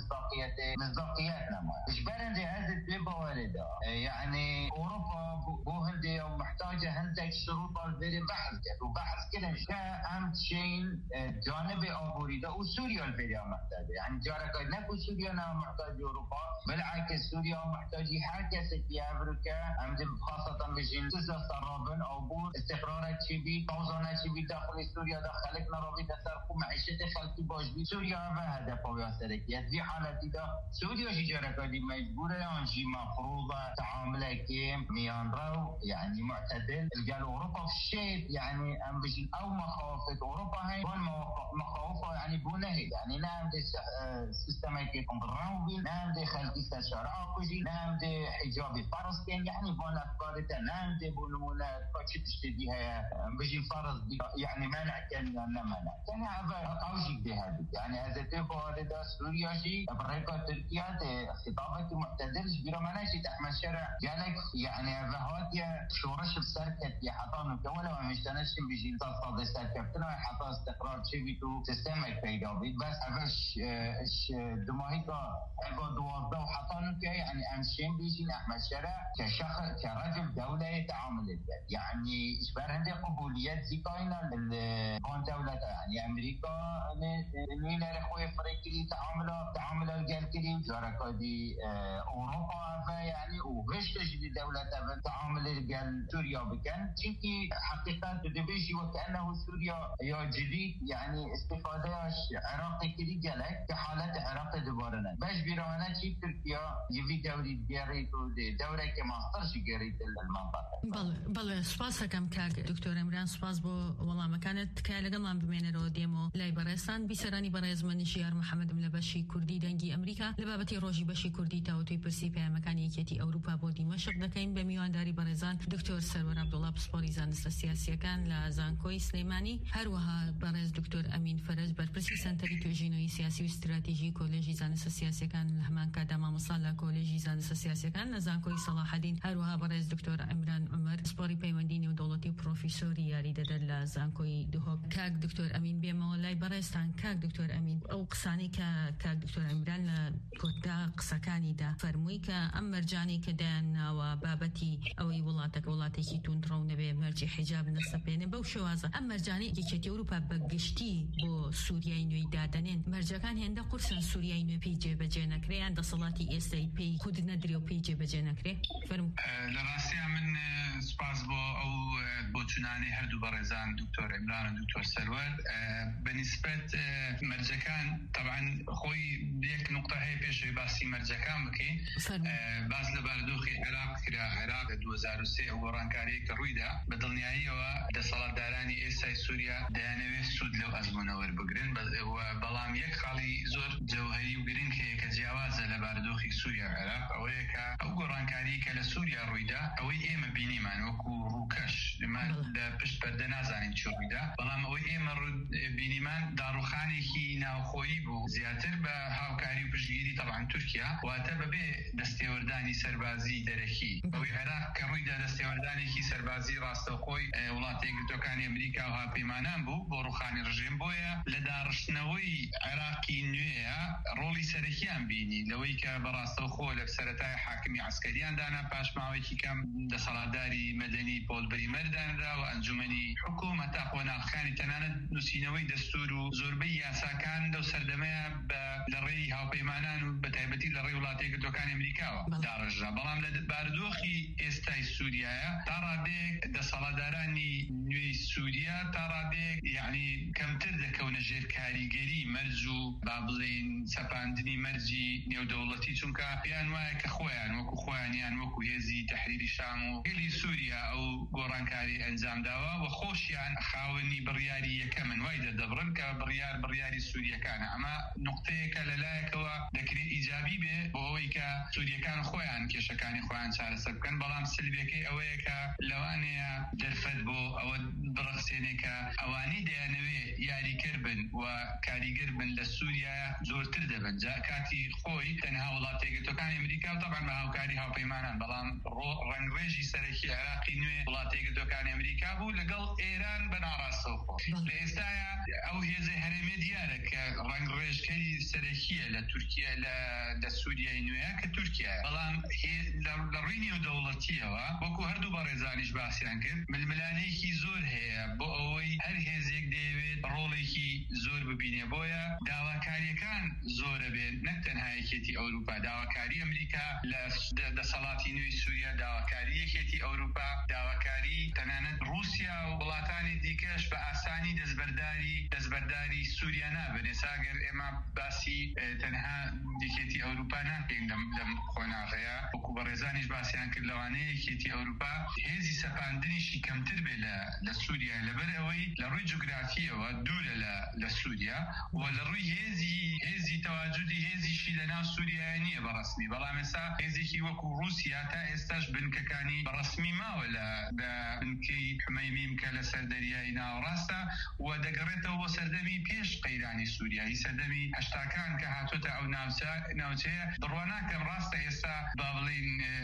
مصداقيات نما إجبارا هذا الدبا واردة يعني أوروبا بوهندية ومحتاجة هندك شروط الفيري بحث وبحث كده كأهم شيء جانب أبوريدا وسوريا الفيري محتاجة يعني جارك نكو سوريا محتاج أوروبا بالعكس سوريا محتاج حاجة في أفريقيا أمد خاصة بجين تزا سرابن أو بول استقرارات شبي توزانات شبي داخل سوريا داخلك نرابي تسرقو معيشة خلقي باش بي سوريا هذا قوي سركيات في حالة دا سوريا جارك دي مجبورة أنجي مفروضة تعامله كيم ميانرو يعني معتدل الجال أوروبا في شيء يعني أم بجين أو مخاوف أوروبا هاي بون مخاوفها يعني بونهي يعني نعم دي سيستم كي كونترول بي نعم دي خلقي شرع كوجي نعم دي حجاب فلسطين يعني بون أفكارته نعم دي بونونا كوتش تشتديها بجين فرض يعني منع كان ولا منع كان هذا أوجي بهذا يعني هذا تبغى وارد سوريا شيء بريكو تركيا خطابك معتدل بيرو مناشد احمد شرع جالك يعني فهواتيا شورش بسركت يا حطام الدولة ومشتنشن بيجي تصاد سركتنا حطا استقرار شبيتو سيستمك بيدا بيت بس عفش دماهيكا ايقو دوازده وحطانو كي يعني امشين بيجي احمد شرع كشخص كرجل دولة يتعامل يعني اشبار هندي قبوليات زيكاينا للكون دولة يعني امريكا مين رخوي فريقي تعامل الجال كريم جاركا دي اوروبا يعني وغش تجدي دولة تعامل الجال سوريا بكن تيجي حقيقة تدبيجي وكأنه سوريا يا جديد يعني استفادة عراقي كري جالك كحالات عراق دبارنا باش بيرانا شي تركيا يبي دوري دياريتو دورة كماستر شجريت المنطقة بله سپاس کم کاگ دکتر عمران سپاس بو والله مكانت كالجمع بمن رو ديمو لاي برستان بسراني برز من شيار محمد ملبشي كردي دنگي امريكا لبابتي روجي بشي كردي تاوتي برسي بها مكاني كيتي اوروبا بودي مشرق دكاين بميوان داري برزان دكتور سرور عبدالله بسپوري زانست السياسية كان لزانكوي سليماني هروها برز دكتور امين فرز برسي سنتري توجينوي سياسي واستراتيجي كوليجي زانست السياسية كان لهمان كاداما مصالة كوليجي زانست السياسية كان لزانكوي صلاح الدين هروها برز دكتور عمران عمر سپوري پیوندینی و دولتی پروفیسوری یاری دادن لزانکوی دوها کاک دکتر امین بیام ولای برستان کاک دکتر امین او قصانی کاک دکتر عمران کتا قصکانی دا فرموی که ام مرجانی کدان و بابتی اوی ولاتی کی تون درونه به مرجع حجاب نسبینه بو شوازه ام مرجانی که اروپا بگشتی بو سوریای نوی دادنین مرجعان هنده قرصن سوریای نوی پیجه بجه نکره اند صلاتی استی پی خود ندری و پیجه بجه نکره فرم لراستی من سپاس بو او بوتوناني هردو برزان دكتور عمران ودكتور سرور بالنسبة مرجكان طبعا خوي ديك نقطة هي بيش باسي مرجكان بكي باز لباردوخي عراق 2003 ورانكاري كرويدا بدلنيايي و صلاة داراني إيساي سوريا دانوي سود لو أزمونا وربقرين وبلام يك خالي زور جوهري وقرين كجاوازة لباردوخي سوريا وعراق أو يكا أو رانكاري كالسوريا رويدا أو إيما بيني من وكو روكش ما دا پشت پرده نازانین چو رویدا بلام اوی ایمر بینیمان داروخانی که ناوخویی بو زیاتر با هاوکاری و پشتگیری طبعا ترکیا و تا ببه دستیوردانی سربازی درکی اوی عراق که رویدا دستیوردانی که سربازی راستوخوی ولاتی گرتوکانی امریکا و هاپیمانان بو روخانی رژیم بویا لدارشتنوی عراقی نویا رولی سرکیان بینی لوی که براستوخو لبسرتای حاکمی عسکریان دانا پاش معوی که کم دسالاتداری مدنی پول بری مردان را و انجمنی حکومت اقواناخانی تنانت نسینوی دستور و زوربی یاساکان دو سردمه لڕێی هاوپەیمانان و بەتایبەتی لە ڕێی وڵاتێک گرتوەکانی ئەمریکاوە داڕژرا بەڵام لە بارودۆخی ئێستای سووریایە تا ڕادێک دەسەڵاتدارانی نوێی سووریا تا ڕادێک یعنی کەمتر دەکەونە ژێر کاریگەری مەرج و با بڵێن سەپاندنی مەرجی نێودەوڵەتی چونکە پێیان وایە کە خۆیان وەکو خۆیانیان وەکو هێزی تەحریری شام و هێلی سووریا ئەو گۆڕانکاری ئەنجام داوە و خۆشیان خاوەنی بڕیاری یەکەمن وای دەدەبڕن کە بڕیاری سووریەکانە ئەمە نقطەیەکە لەلایەکەوە دەکرێت ئیجابی بێ بۆ ئەوەی کە سووریەکان خۆیان کێشەکانی خۆیان چارەسەر بکەن بەڵام سلبیەکەی ئەوەیە کە لەوانەیە دەرفەت بۆ ئەوە بڕخسێنێ کە ئەوانەی دەیانەوێ یاریکەر بن و کاریگەر بن لە سووریا زۆرتر دەبن جا کاتی خۆی تەنها وڵاتێک گرتوەکانی ئەمریکا و طبعا بە هاوکاری هاوپەیمانان بەڵام ڕەنگڕێژی سەرەکی عێراقی نوێ وڵاتێک گرتوەکانی ئەمریکا بوو لەگەڵ ئێران بە ناڕاستەوە خۆ لە ئێستاە ئەو هێزە هەرێمێ دیارە کە ڕەنگڕێژکەی سەرەکیە لە تورکیا لە سووریای نوێیە کە تورکیا بەڵام لە ڕووی نێودەوڵەتیەوە وەکو هەردوو بەڕێزانیش باسییان کرد ململانەیەکی زۆر هەیە بۆ ئەوەی هەر هێزێک دەیەوێت ڕۆڵێکی زۆر ببینێ بۆیە داواکاریەکان زۆرە بێت نەک تەنها یەکێتی ئەوروپا داواکاری ئەمریکا لە دەسەڵاتی نوێی سووریا داواکاری یەکێتی ئەوروپا داواکاری تەنانەت رووسیا و وڵاتانی دیکەش بە ئاسانی دەستبەرداری سووریا نابن ئێساگەر ئێمە باسی تەنها یەکێتی ئەوروپا ناکەین لەم خۆناغەیە وەکو بەڕێزانیش باسییان کرد لەوانەیە یەکێتی ئەوروپا هێزی سەپاندنیشی کەمتر بێ لە سووریا لەبەر ئەوەی لە ڕووی جوگرافیەوە دوورە لە سووریا و لە ڕووی هێزی تواجدی هێزیشی لەناو سووریا نییە بەڕسمی، بەڵام ئێستا هێزێکی وەکو رووسیا تا ئێستاش بنکەکانی بەڕسمی ماوە لە بنکەی حمەیمیم کە لە سەردەریای ناوەڕاستە و دەگەڕێتەوە بۆ سەردەمی پێش قەیرانی سووریایی، سەردەمی هەشتاکان کە هاتوۆتە ئەو ناوچەیە. بڕوا ناکەم ڕاستە ئێستا با بڵین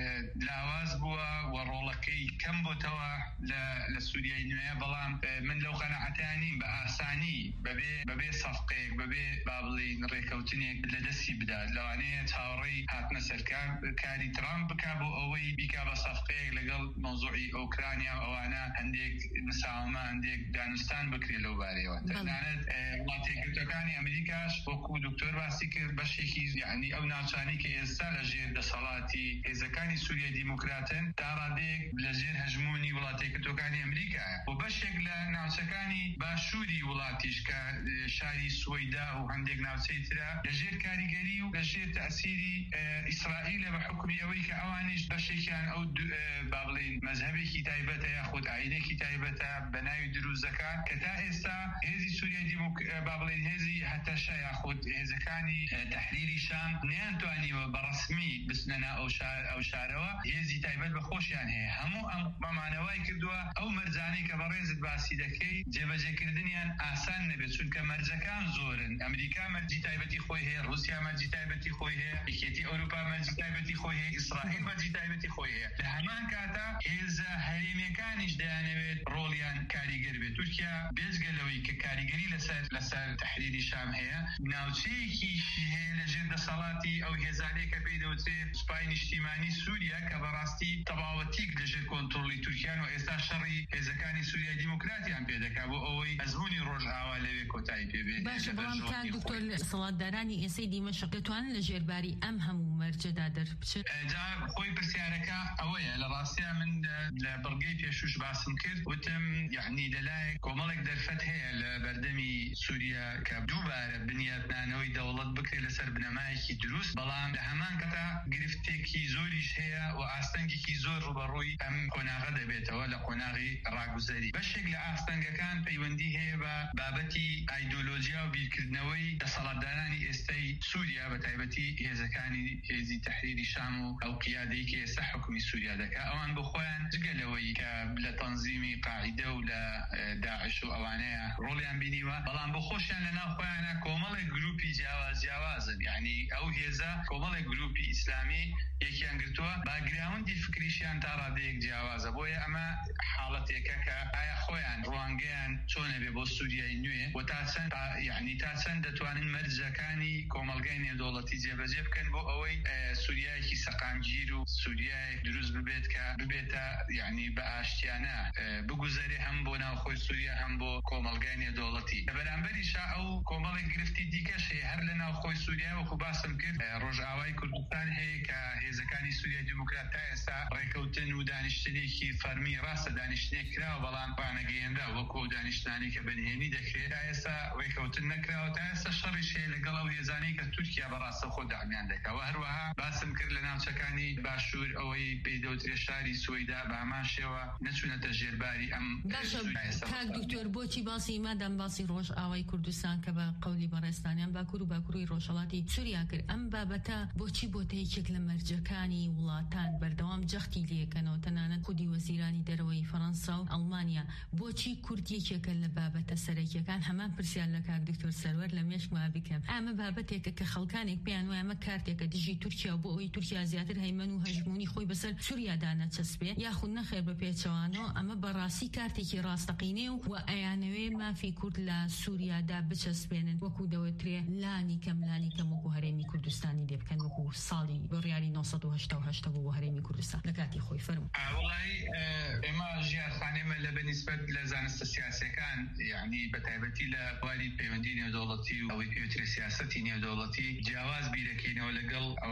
لاواز بووە و ڕۆڵەکەی کەم بۆتەوە لە سووریای نوێیە، بەڵام من لەو قەناعەتیانیم بە ئاسانی بەبێ سەفقەیەک بەبێ با بڵین ڕێکەوتنێک لە دەستی بدات. لەوانەیە چاوەڕێی هاتنە سەرکار کاری ترامپ بکا بۆ ئەوەی بیکا بە سەفقەیەک لەگەڵ مۆزوعی ئۆکرانیا و ئەوانە هەندێک مساومە هەندێک دانوستان بکرێت لەو بارەیەوە. تەنانەت وڵاتێکگرتوەکانی ئەمریکاش وەکو دکتۆر باسی کرد بەشێکی یعنی ئەو ناوچانی کە ئێستا لە ژێر دەسەڵاتی هێزەکانی سووریای دیموکراتن تا ڕادێک لە ژێر هەژمونی وڵاتێکگرتوەکانی ئەمریکایە و بەشێک لە ناوچەکانی باشووری وڵاتیش کە شاری سوەیدا و هەندێک ناوچەی ترە لە ژێر کاریگەری و لە ژێر تەسیری ئیسرائیلە بە حکمی ئەوەی کە ئەوانیش بەشێکیان ئەو با بڵین مەذهبێکی تایبەتە یاخود ئاینێکی تایبەتە بە ناوی دروستەکان کە تا ئێستا هێزی سووریای با بڵین هێزی هەتەشە یاخود هێزەکانی تەحریری شام نەیانتوانیوە بەڕسمی بچنەنا ئەو شارەوە هێزی تایبەت بە خۆشیان هەیە. هەموو ئەم مامانەوای کردووە ئەو مەرجانەی کە بەڕێزت باسی دەکەی جێبەجێکردنیان ئاسان نەبێت، چونکە مەرجەکان زۆرن. ئەمریکا مەرجی تایبەتی خۆی هەیە، رووسیا مەرجی تایبەتی خۆی هەیە، یەکێتی ئەوروپا مەرجی تایبەتی خۆی هەیە، ئیسرائیل مەرجی تایبەتی خۆی هەیە. لە هەمان کاتا هێزە هەرێمیەکانیش دەیانەوێت ڕۆڵیان کاریگەر بێت. تورکیا بێجگە لەوەی کە کاریگەری لەسەر تەحریری شام هەیە، ناوچەیەکیش هەیە لە ژێر دەسەڵاتی ئەو هێزانەیە کە پێی دەوترێت سوپای نیشتیمانی سووریا کە بەڕاستی تەواوەتیک لەژێر کۆنتڕۆڵی تورکیان و ئێستا شەڕی هێزەکانی سووریای دیموکراتیان پێدەکا بۆ ئەوەی ئەزموونی ڕۆژئاوا لەوێ کۆتایی پێبێت. باشە، بەڵام کاک دکتۆر سەڵاتدارانی ئێسەی دیمەشق دەتوانن لە ژێرباری ئەم هەموو مەرجەدا دەربچن؟ خۆی پرسیارەکە ئەوەیە. لە ڕاستیە من لە بەڵگەی پێشوش باسم کرد، وتم یعنی لەلای کۆمەڵێک دەرفەت هەیە لە بەردەمی سووریا کە دووبارە بنیاتنانەوەی دەوڵەت بکرێت لەسەر بنەمایەکی دروست، بەڵام لە هەمان کەتا گرفتێکی زۆریش هەیە و ئاستەنگێکی زۆر ڕوبەڕووی ئەم قۆناغە دەبێتەوە لە قۆناغی ڕاگوزەری. بەشێک لە ئاستەنگەکان پەیوەندی هەیە بە بابەتی ئایدۆلۆژیا و بیرکردنەوەی دەسەڵاتدارانی ئێستای سووریا بە تایبەتی هێزەکانی هێزی تەحریری شام و ئەو قیادەی کە ئێستا حکومی سووریا دەکا. ئەوان بۆ خۆیان جگە لەوەی کە لە تەنزیمی قاعیدە و لە داعش و ئەوانەیە ڕۆڵیان بینیوە، بەڵام بۆ خۆشیان لەناو خۆیانە کۆمەڵێک گروپی جیاوازن. یعنی ئەو هێزە کۆمەڵێک گروپی ئیسلامی یەکیان گرتووە، باگراوندی فکریشیان تا ڕادەیەک جیاوازە. بۆیە ئەمە حاڵەتێکە کە ئایا خۆیان ڕوانگەیان چۆنە بێ بۆ سووریای نوێ و تا چەند دەتوانن مەرجەکانی کۆمەلگای نێودەوڵەتی جێبەجێ بکەن بۆ ئەوەی سووریایەکی سەقامگیر و سووریایەک دروست ببێت کە ببێتە یعنی بە ئاشتیانە بگوزەرێ هەم بۆ ناوخۆی سووریا هەم بۆ کۆمەلگای نێودەوڵەتی. لە بەرامبەریشا ئەو کۆمەڵێک گرفتی دیکەش هەیە هەر لە ناوخۆی سووریا، وەکو باسم کرد ڕۆژئاوای کوردستان هەیە کە هێزەکانی سووریای دیموکرات تا ئێستا ڕێکەوتن و دانیشتنێکی فەرمی ڕاستە دانیشتنێک کراوە، بەڵام ڕانەگەیەنرا وەکو دانیشتانی کە بەنهێنی دەکرێت. تا ئێستا ڕێکەوتن نەکراوە، تا ئێستا شەڕیش هەیە لەگەڵ ئەو هێزانەی کە تورکیا بەڕاستە خۆ دامیان دەکەوە. هەروەها باسم کرد لە ناوچەکانی باشوور ئەوەی پێی دەوترێت شاری سوەیدا بە هەمان شێوە نەچوونەتە ژێرباری ئەم. کاک دکتۆر بۆچی باسی مادام باسی ڕۆژئاوای کوردستان کە بە قەولی بەڕێستانیان باکوور و باکووری ڕۆژهەڵاتی سووریا کرد، ئەم بابەتە بۆچی بۆتە یەکێک لە مەرجەکانی وڵاتان بەردەوام جەختی لێکەنەوە، تەنانەت خودی وەزیرانی دەرەوەی فەڕەنسا و ئەڵمانیا؟ بۆچی کورد یەکێکە لە بابەتە سەرەکیەکان؟ هەمان پرسیار لە کاک دکتۆر سەروەر لە مێشکما بکەم. ئەمە بابەتێکە کە خەڵکانێک پێیان وایە ئەمە کارتێکە دژی تورکیا بۆ ئەوەی تورکیا زیاتر هەیمەن و هەژمونی خۆی بەسەر سووریادا نەچەسبێ یاخود نەخێر بە پێچەوانەوە. ئەمە بەڕاستی کارتێکی ڕاستەقینێ و ئەیانەوێ مافی کورد لە سووریادا بچەسبێنن، وەکو دەوترێ لانی کەم وەکو هەرێمی کوردستانی لێ بکەن، وەکو ساڵی بڕیاری 1980 بۆ هەرێمی کوردستان لە کاتی خۆی فەرموو. وڵی ئێمە ژیانخانێمە لە بەنسبەت لە زانستە سیاسەکان، یعنی بەتایبەتی لە بواری پەیوەندی نێودەوڵەتی و ئەوەی پێوترێ سیاسەتی نێودەوڵەتی جیاواز بیرەکەینەوە لەگەڵ ئەوە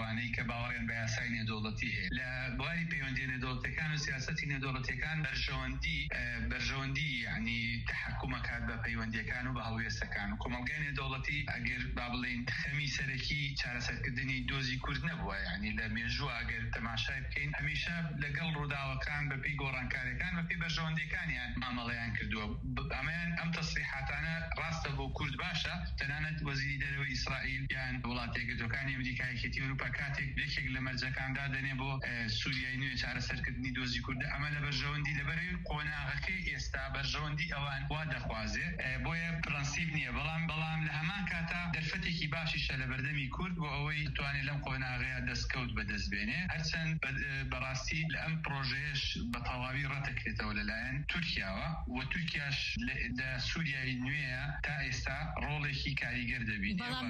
ئەوانەی کە باوەڕیان بە یاسای نێودەوڵەتی هەیە لە بواری پەیوەندی نێودەوڵەتیەکان و سیاسەتی نێودەوڵەتیەکان بەرژەوەندی یعنی تحکومەکات بە پەیوەندیەکان و بە هەڵوێستەکان و کۆمەلگای نێودەوڵەتی ئەگەر با بڵێن خەمی سەرەکی چارەسەرکردنی دۆزی کورد نەبووە یعنی لە مێژووە ئەگەر تەماشای بکەین هەمیشە لەگەڵ ڕووداوەکان بەپێی گۆڕانکاریەکان بەپێی بەرژەوەندیەکانیان مامەڵەیان کردووە ئەمەیان ئەم تەسریحاتانە ڕاستە بۆ کورد باشە تەنانەت وەزیری دەرەوەی ئیسرائیل یان وڵاتە یەکگرتوەکانی ئەمریکا یەکێتی ئەوروپا کاتێک یەکێک لە مەرجەکاندا دەنێ بۆ سووریای نوێ چارەسەرکردنی دۆزی کوردە ئەمە لە بەرژەوەندی لەبەرەوەی قۆناغەکەی ئێستا بەرژەوەندی ئەوان وا دەخوازێ بۆیە پرەنسیب نییە بەڵام لە هەمان کاتا دەرفەتێکی باشیشە لە بەردەمی کورد بۆ ئەوەی توانێت لەم قۆناغەیە دەستکەوت بەدەستبێنێ هەرچەند بەڕاستی لە ئەم پرۆژەیەش بە تەواوی ڕەتەکرێتەوە لەلایەن تورکیاوە و تورکیاش لە سووریای نوێیە تا ئێستا ڕۆڵێکی کاریگەر دەبین بەڵام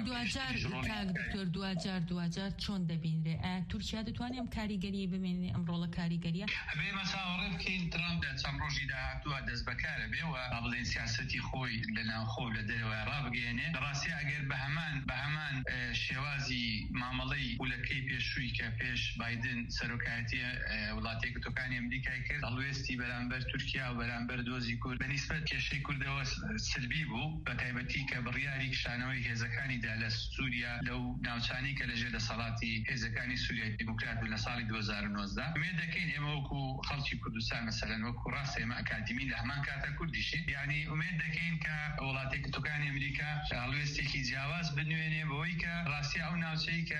دوجار چۆن دەبینرێ تورکیا دەتوانێت ئەم کاریگەریە بمێنێ ئەم ڕۆڵە کاریگەریە ئەبێ مەساوەڕێ بکەین ترامپ چەند ڕۆژی داهاتووە دەست بەکارە بێوە بڵێن سیاسەتی خۆی لە ناوخۆ لە دەرەوە ڕابگەێنێ بەڕاستی ئەگەر بە هەمان شێوازی مامەڵەی پولەکەی پێشووی کە پێش بایدن سەرۆکایەتی وڵاتە یەکگرتوەکانی ئەمریکای کرد هەڵوێستی بەرامبەر تورکیا و بەرامبەر دۆزی کورد بەنسبەت کێشەی کوردەوە سلبی بوو بە تایبەتی کە بڕیاری کشانەوەی هێزەکانیدا لە سووریا لەو ناوچانی کە لەژێر دەسەڵاتی هێزەکانی سووریای دیموکرات بوون لە ساڵی 2019 ئومێد دەکەین ئێمە وەکو خەڵکی کوردستان مەسەلەن وەکو ڕاست ئێمە ئەکادمی لە هەمان کاتە کوردیشی یعنی ئومێد دەکەین کە وڵاتە یەکگرتوەکانی ئەمریکا هەڵوێستێکی جیاواز بنوێنێ بەوەی کە ڕاستی ئەو ناوچەی کە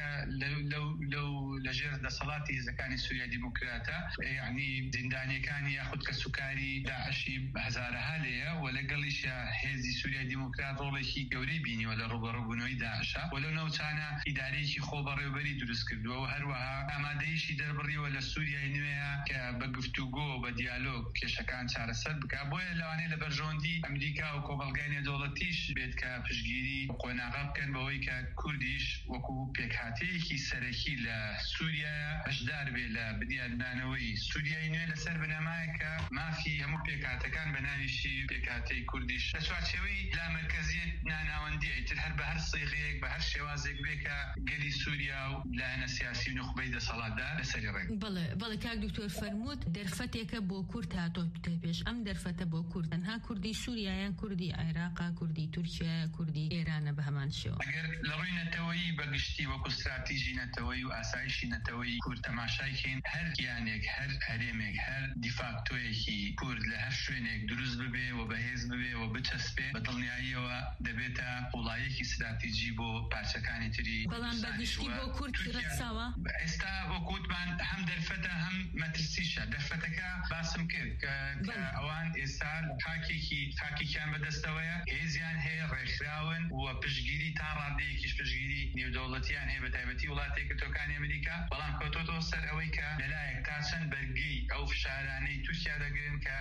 لەو لەژێر دەسەڵاتی هێزەکانی سووریای دیموکراتە یعنی زیندانیەکانی یاخود کە سوکاری داعشی هەزارەها لێیە و لەگەڵیشە هێزی سووریای دیموکرات ڕۆڵێکی گەورەی بینیوە لە ڕوبەڕووبوونەوەی داعشە و لەو ناوچانە ئیدارەیەکی خۆ بەڕێوەبەری دروست کردووە و هەروەها ئامادەیشی دەربڕیوە لە سووریای نوێیە کە بە گفتوگۆ بە دیالۆگ کێشەکان چارەسەر بکە بۆیە لەوانەیە لە بەرژەوەندی ئەمریکا و کۆمەلگای نێودەوڵەتیش بێت کە پشتگیری قۆناغا بکەن بەوەی کە کوردیش وەکو پێکهاتەیەکی سەرەکی لە سووریا بەشدار بێت لە بنیادنانەوەی سووریای نوێ لەسەر بنەمایەکە مافی هەموو پێکهاتەکان بە ناویشی پێکهاتەی کوردیش لە چوارچێوەی لامەرکەزیەت ناناوەندی ئیتر هەر بە هەر سیغەیەک بە هەر شێوازێک بێکە گەلی سووریا و لایەنە سیاسی و نخبەی دەسەڵاتدار لەسەری ڕێک بەڵێ کاک دکتۆر فەرمووت دەرفەتێکە بۆ کورد هاتۆ پێش ئەم دەرفەتە بۆ کورد تەنها کوردی سووریایان کوردی عێراقا کوردی تورکیا کوردی ئێرانە بە هەمان شێوە ئەگەر لە ڕووی نەتەوەیی بەگشتی وەکو استراتیژی نەتەوەی و ئاسایشی نەتەوەی کورد تەماشایکەین هەر گیانێک هەر هەرێمێک هەر دیفاکتۆیەکی کورد لە هەر شوێنێک دروست ببێ و بەهێز ببێ و بچەسبێ بە دڵنیاییەوە دەبێتە وڵایەکی استراتیژی بۆ پارچەکانی تری بەڵام بەگشتی بۆ کورد ڕەتساوە ئێستا وەکوتمان هەم دەرفەتە هەم مەترسیشە دەرفەتەکە باسم کرد کە ئەوان ئێستا خاکێکیان بەدەستەوەیە هێزیان هەیە ڕێکخراون و پشگیری تا ڕادەیەکیش پشگیری نێودەوڵەتیان هەیە بە تایبەتی وڵاتە یەکگرتوەکانی ئەمریکا بەڵام کەوتۆتەوە سەر ئەوەی کە لەلایەک تا چەند بەرگەی ئەو فشارانەی تورکیا دەگرن کە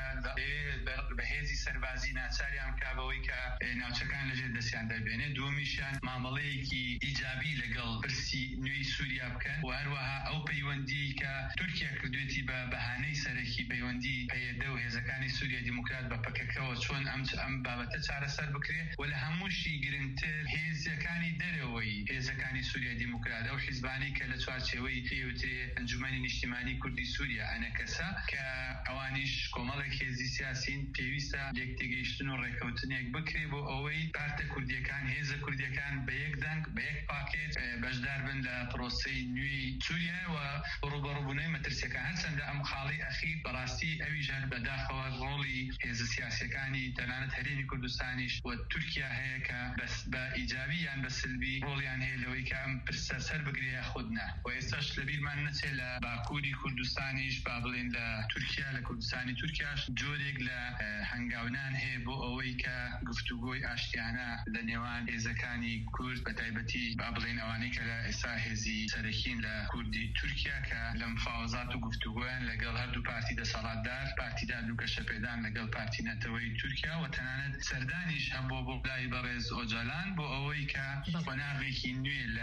بەهێزی سەربازی ناچاریان بکا بەوەی کە ناوچەکان لەژێر دەستیان دەبێنێ دووەمیشیان مامەڵەیەکی ئیجابی لەگەڵ پرسی نوێی سووریا بکەن و هەروەها ئەو پەیوەندی کە تورکیا کردوێتی بە بەهانەی سەرەکی پەیوەندی پەیەدە و هێزەکانی سووریای دیموکرات بە پەکەکەوە چۆن ئەم بابەتە چارەسەر بکرێ و لە هەمووشی گرنگتر هێزەکانی دەرەوەی هێزەکانی سووریای دیموکرات ئەو حیزبانی کە لە چوارچێوەی پێوترێ ئەنجومەنی نیشتیمانی کوردی سووریا ئەنەکەسە کە ئەوانیش کۆمەڵێک هێزی سیاسین پێویستە لێکتێگەیشتن و ڕێکەوتنێک بکرێ بۆ ئەوەی پارتە کوردیەکان هێزە کوردیەکان بە یەک دەنگ بە یەک پاکێت بەشدار بن لە پرۆسەی نوێی سووریا و ڕوبەڕووبوونەوەی مەترسیەکان هەرچەندە ئەم خاڵی ئەخیر بەڕاستی ئەویش هەر بەداخەوە ڕۆڵی هێزە سیاسیەکانی تەنانەت هەرێمی کوردستانیش و تورکیا هەیە کە بە ئیجابی یان بە سلبی ڕۆڵیان هەیە لەوەی کە ئەم پرسە سەر بگرێ خودنا و ئێستاش لەبیرمان نەچێ لە باکووری کوردستانیش با بڵێن لە تورکیا لە کوردستانی تورکیاش جۆرێک لە هەنگاونان هەیە بۆ ئەوەی کە گفتوگۆی ئاشتیانە لە نێوان هێزەکانی کورد بە تایبەتی با بڵێن ئەوانەی کە لە ئێستا هێزی سەرەکین لە کوردی تورکیا کە لە مفاوەزات و گفتوگۆیان لەگەڵ هەردوو پارتی دەسەڵاتدار پارتیدا دووکەشەپێدان لەگەڵ پارتی نەتەوەی تورکیا و تەنانەت سەردانیش هەم بۆ لای بەڕێز ئۆجالان بۆ ئەوەی کە قۆناغێکی نوێ لە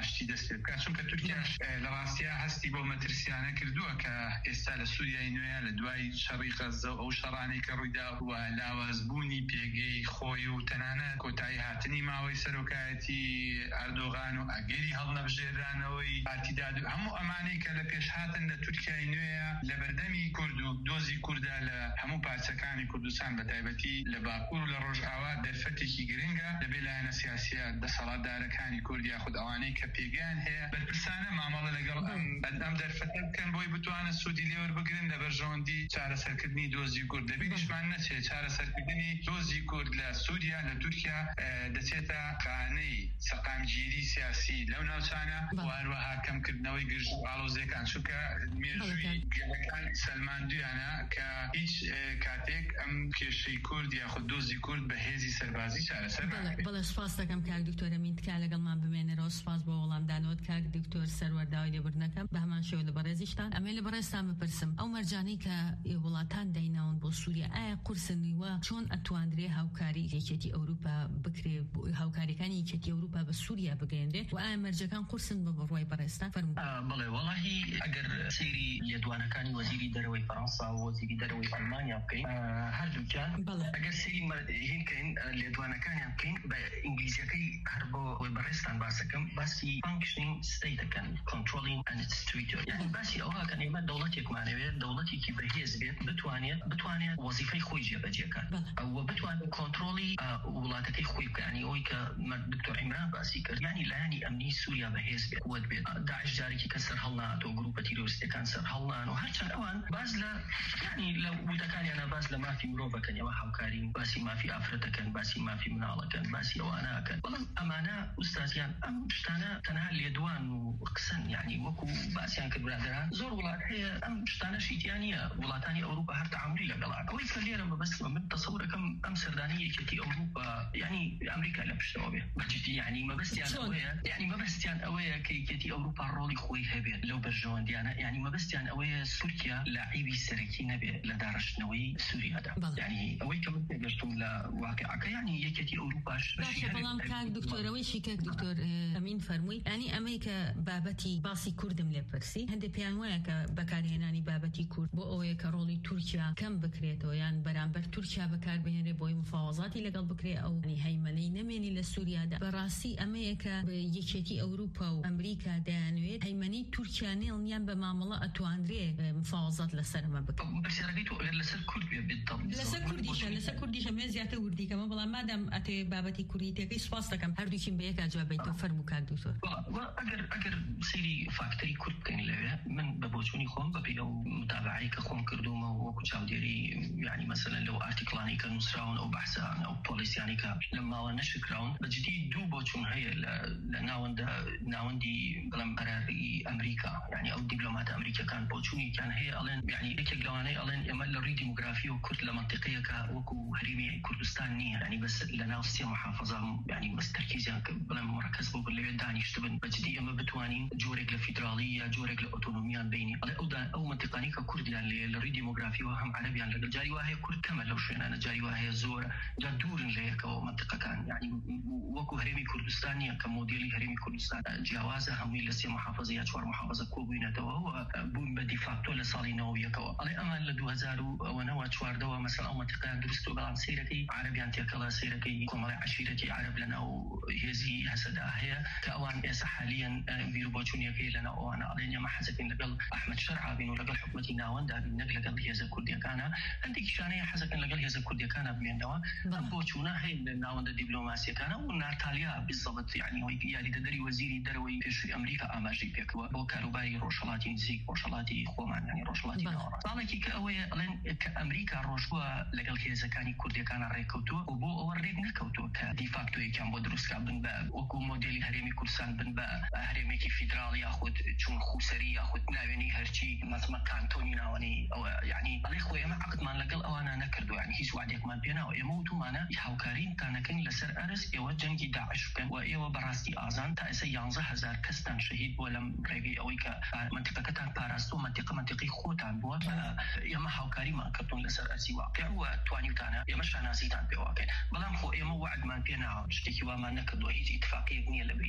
ئاشتی دەست پێ بکات چونکە تورکیاش لە ڕاستیە هەستی بۆ مەترسیانە کردووە کە ئێستا لە سووریای نوێیە لە دوای شەڕی غەزە و ئەو شەڕانەی کە ڕوویدا و لاوازبوونی پێگەی خۆی و تەنانەت کۆتایی هاتنی ماوەی سەرۆکایەتی ئەردۆغان و ئەگەری هەڵنەبژێرانەوەی پارتیداد و هەموو ئەمانەی کە لە پێش هاتن لە تورکیای نوێیە لە بەردەمی کورد و دۆزی کووردا لە هەموو پارچەکانی کوردستان بە تایبەتی لە باکوور و لە ڕۆژئاوا دەرفەتێکی گرنگە لەبێ لایەنە سیاسیە دەسەڵاتدارەکانی کورد یاخود ئەوانەی کە پێگەیان هەیە بەرپرسانە مامەڵە لەگەڵ ئەم دەرفەتە بکەن بۆی بتوانە سوودی لێوە بگرن لە بەرژەوەندی چارەسەرکردنی دۆزی کورد دەبینیشمان نەچێت چارەسەرکردنی دۆزی کورد لە سووریا لە تورکیا دەچێتە خانەی سەقامگیری سیاسی لەو ناوچانە واروەها کەمکردنەوەی گرژ و ئاڵۆزیەکان چونکە مێژووی گەلەکان سەلماندویانە کە هیچ کاتێک ئەم کێشەی کورد یاخود دۆزی کورد بە هێزی سەربازی چارەسەر بەڵێ سپاس دەکەم کاک دکتۆرە میتکا لەگەڵمان بمێنەرەوە سپاس بۆ وەڵامدانەوەت کاک دکتۆر سەروەر داوای لێبوردنەکەم بە هەمان شێوە لە بەڕێزیشتان ئەمێ لە بەڕێزتان بپرسم ئەو مەرجانەی کە وڵاتان دایناون بۆ سووریا ئایا قورسنیوە چۆن ئەتواندرێ هاوکاری یەکێتی ئەوروپا بکرێ هاوکاریەکانی یەکێتی ئەوروپا بە سووریا بگەێنرێ و ئایا مەرجەکان قورسن بە بڕوای بەڕێزتان فەرموو بەڵێ وەڵاهی ئەگەر سەیری لێدوانەکانی وەزیری دەرەوەی فەڕەنسا و وەزیری دەرەوەی ئەڵمانیا بکەین هەردووکیان ئەگەر سەیری هینکەین لێدوانەکانیان بکەین بە ئینگلیزیەکەی هەر بۆ بەڕێزتان باسەکەم باسی فانکشنینگ ستیت دەکەن controlling and its territory یعنی باسی ئەوەکەن ئێمە دەوڵەتێکمانەوێت دەوڵەتێکی بەهێز بێت بتوانێت وەزیفەی خۆی جێبەجێکات ئەوە بتوانێت کۆنتڕۆڵی وڵاتەکەی خۆی بکەنی ئەوەی کە دکتۆر عیمران باسی کرد یعنی لایەنی ئەمنی سووریا بەهێز بێت قوت بێت داعش جارێکی کە سەر هەڵناتەوە گروپە تیرۆریستەکان سەر هەڵنان و هەرچەند ئەوان باز لە یعنی لە وتەکانیانە باز لە مافی مرۆڤەکەن ئەوە هاوکاری باسی مافی ئافرەتەکەن باسی مافی مناڵەکەن باسی ئەوانەکەن بەڵام ئەمانە ئوستازیان ئەم شتانە تەنها لێدوان و قسەن یعنی وەکو باسییان کرد برادران زۆر وڵات هەیە ئەم شتانە شیتیان نیە وڵاتانی ئەوروپا هەر تەعاملی لەگەڵان ئەوەی کە لێرە مەبەستمە من تەسەورەکەم ئەم سەردانی یەکێتی ئەوروپا یعنی ئەمریکا لە پشتەوە بێ بەجددی یعنی مەبەستیان ئەوەیە کە یەکێتی ئەوروپا ڕۆڵی خۆی هەبێت لەو بەرژەوەندیانە یعنی مەبەستیان ئەوەیە تورکیا لاعیبی سەرەکی نەبێت لە داڕشتنەوەی سووریادا یعنی ئەوەی کە من پێگەشتم لە واقعەکە یعنی یەکێتی ئەوروپاش بەڵام کاک دکتۆرەوەی کە دکتۆر ئەمین فەرمووی ینی ئەمەی کە بابەتی باسی کوردم لێ پرسی هەندێک پێیان وایە کە بەکارهێنانی بابەتی کورد بۆ ئەوەیە کە ڕۆڵی تورکیا کەم بکرێتەوە یان بەرامبەر تورکیا بەکاربهێنرێ بۆی مفاوەزاتی لەگەڵ بکرێ ئەو هەیمەنەی نەمێنی لە سووریادا بەڕاستی ئەمەیە کە یەکێتی ئەوروپا و ئەمریکا دەیانوێت هەیمەنی تورکیا نێڵنیان بە مامەڵە ئەتواندرێ مفاوەزات لەسەرمە بکەن بەسەرەکەی تۆ لەسەر کورد بێت لەسەر کوردیشە مێ زیاتر وردیکەمە بەڵام مادام ئەتێ بابەتی کوردیتەکەی سپاس دەکەم هەردووکیم بە یەکا جوابیتەوە فەرموو کاک دکتۆر ئەگەر سەیری فاکتەری کورد بکەین لەوێ من بە بۆچوونی خۆم بەپێ ئەو متابعەی کە خۆم کردومە وەکو چاودێری یعنی مەسەلەن لەو ئارتیکڵانی کە نووسراون ئەو بەحسان ئەو پۆلیسیانی کە لەم ماوە نەشکراون بەجددی دوو بۆچوون هەیە لە ناوەندی بڵێم بەراری ئەمریکا یعنی ئەو دیپلۆماتە ئەمریکەکان بۆچوونیان هەیە ئەڵێن یعنی یەکێک لەوانەی ئەڵێن ئێمە لە ڕووی دیموگرافی و کورد لە منطقەیەکە وەکو هەرێمی کوردستان نییە یعنی بەس لە ناو سێ محافەزە یعنی بەس تەرکیزیان بڵێم مرەکەز بۆ لەوێ دانیشت بن بەجددی ئەمە بتوانین جۆرێک لە فیدراڵی یا جۆرێک لە ئۆتۆنۆمیان بینی ئەو منطقانی کە کوردیان لێ لە ڕووی دیموگرافیەوە هەم عەرەبیان لەگەڵ جاری وایە کورد کەمە لەو شوێنانە جاری وایە زۆرە جا دوورن لە یەکەوە منطقەکان یعنی وەکو هەرێمی کوردستان نیە کە مۆدێلی هەرێمی کوردستان جیاوازە هەمووی لە سێ محافەزە یا چوار محافەزە کۆبووینەتەوە و بوون بە دیفاکتۆ لە ساڵی 90ەوە ئەڵێ ئەمان لە 2009 چواردەوە مەسەڵ ئەو منطقەیان دروست و بەڵام سەیرەکەی عەرەبیان تێکەڵە سەیرەکەی کۆمەڵی عەشیرەتی عەرەب لەناو هێزی هەسەدا هەیە کە ئەوان ئێستا حالیان بیر و بۆچوونیەکەی لەناو ئەوانە ئەڵێن ئێمە حەزەکەین لەگەڵ ئەحمەد شەرع بین و لەگەڵ حکومەتی ناوەندا بین نەک لەگەڵ هێزە کوردیەکانە هەندێکیشانەیە حەزەکەن لەگەڵ هێزە کوردیەکانە بمێنەوە ئەم بۆچوونە هەیە لە ناوەندە دیپلۆماسیەکانە و ناتالیا بالضبط یعنی یاریدەدەری وەزیری دەرەوەی پێشووی ئەمریکا ئاماژەی پێکەوە بۆ کاروباری ڕۆژهەڵاتی نزیک ڕۆژهەڵاتی خۆمان یعنی ڕۆژهەڵاتی ناوەڕاست باڵێکی کە ئەوەیە ئەڵێن کە ئەمریکا ڕۆژبووە لەگەڵ هێزەکانی کوردیەکانە ڕێکەوتووە و بۆ ئەوە ڕێک نەکەوتووە کە دیفاکتۆیەکیان بۆ دروستکە بن بە وەکو مۆدێلی هەرێمی کوردستان بن بە هەرێمێکی فیدراڵ یاخود چون خوسەری یاخود ناوێنی هەرچی مەسمە کانتۆنی ناوەنی ئەوە یعنی بەڵێ خۆی ئێمە عقدمان لەگەڵ ئەوانە نەکردو یعنی هیچ وعدێکمان پێناوە ئێمە وتومانە هاوکاریتانەکەن لەسەر ئەرز ئێوە جەنگی داعش بکەن و ئێوە بەڕاستی ئازان تا ئێستا 11000 کەستان شەهید بووە لەم ڕێگەی ئەوەی کە منطقەکەتان پاراستۆ منطقەی خۆتان بووە ئێمە هاوکاریمان کردوون لەسەر ئەرزی واقع و توانیوتانە ئێمە شانازیتان پێواکەین بەڵام خۆ ئێمە وعدمان پێناوە شتێکی وامان نەکردووە هیچ ئیتفاقیەک نییە لە بینی ئێمە و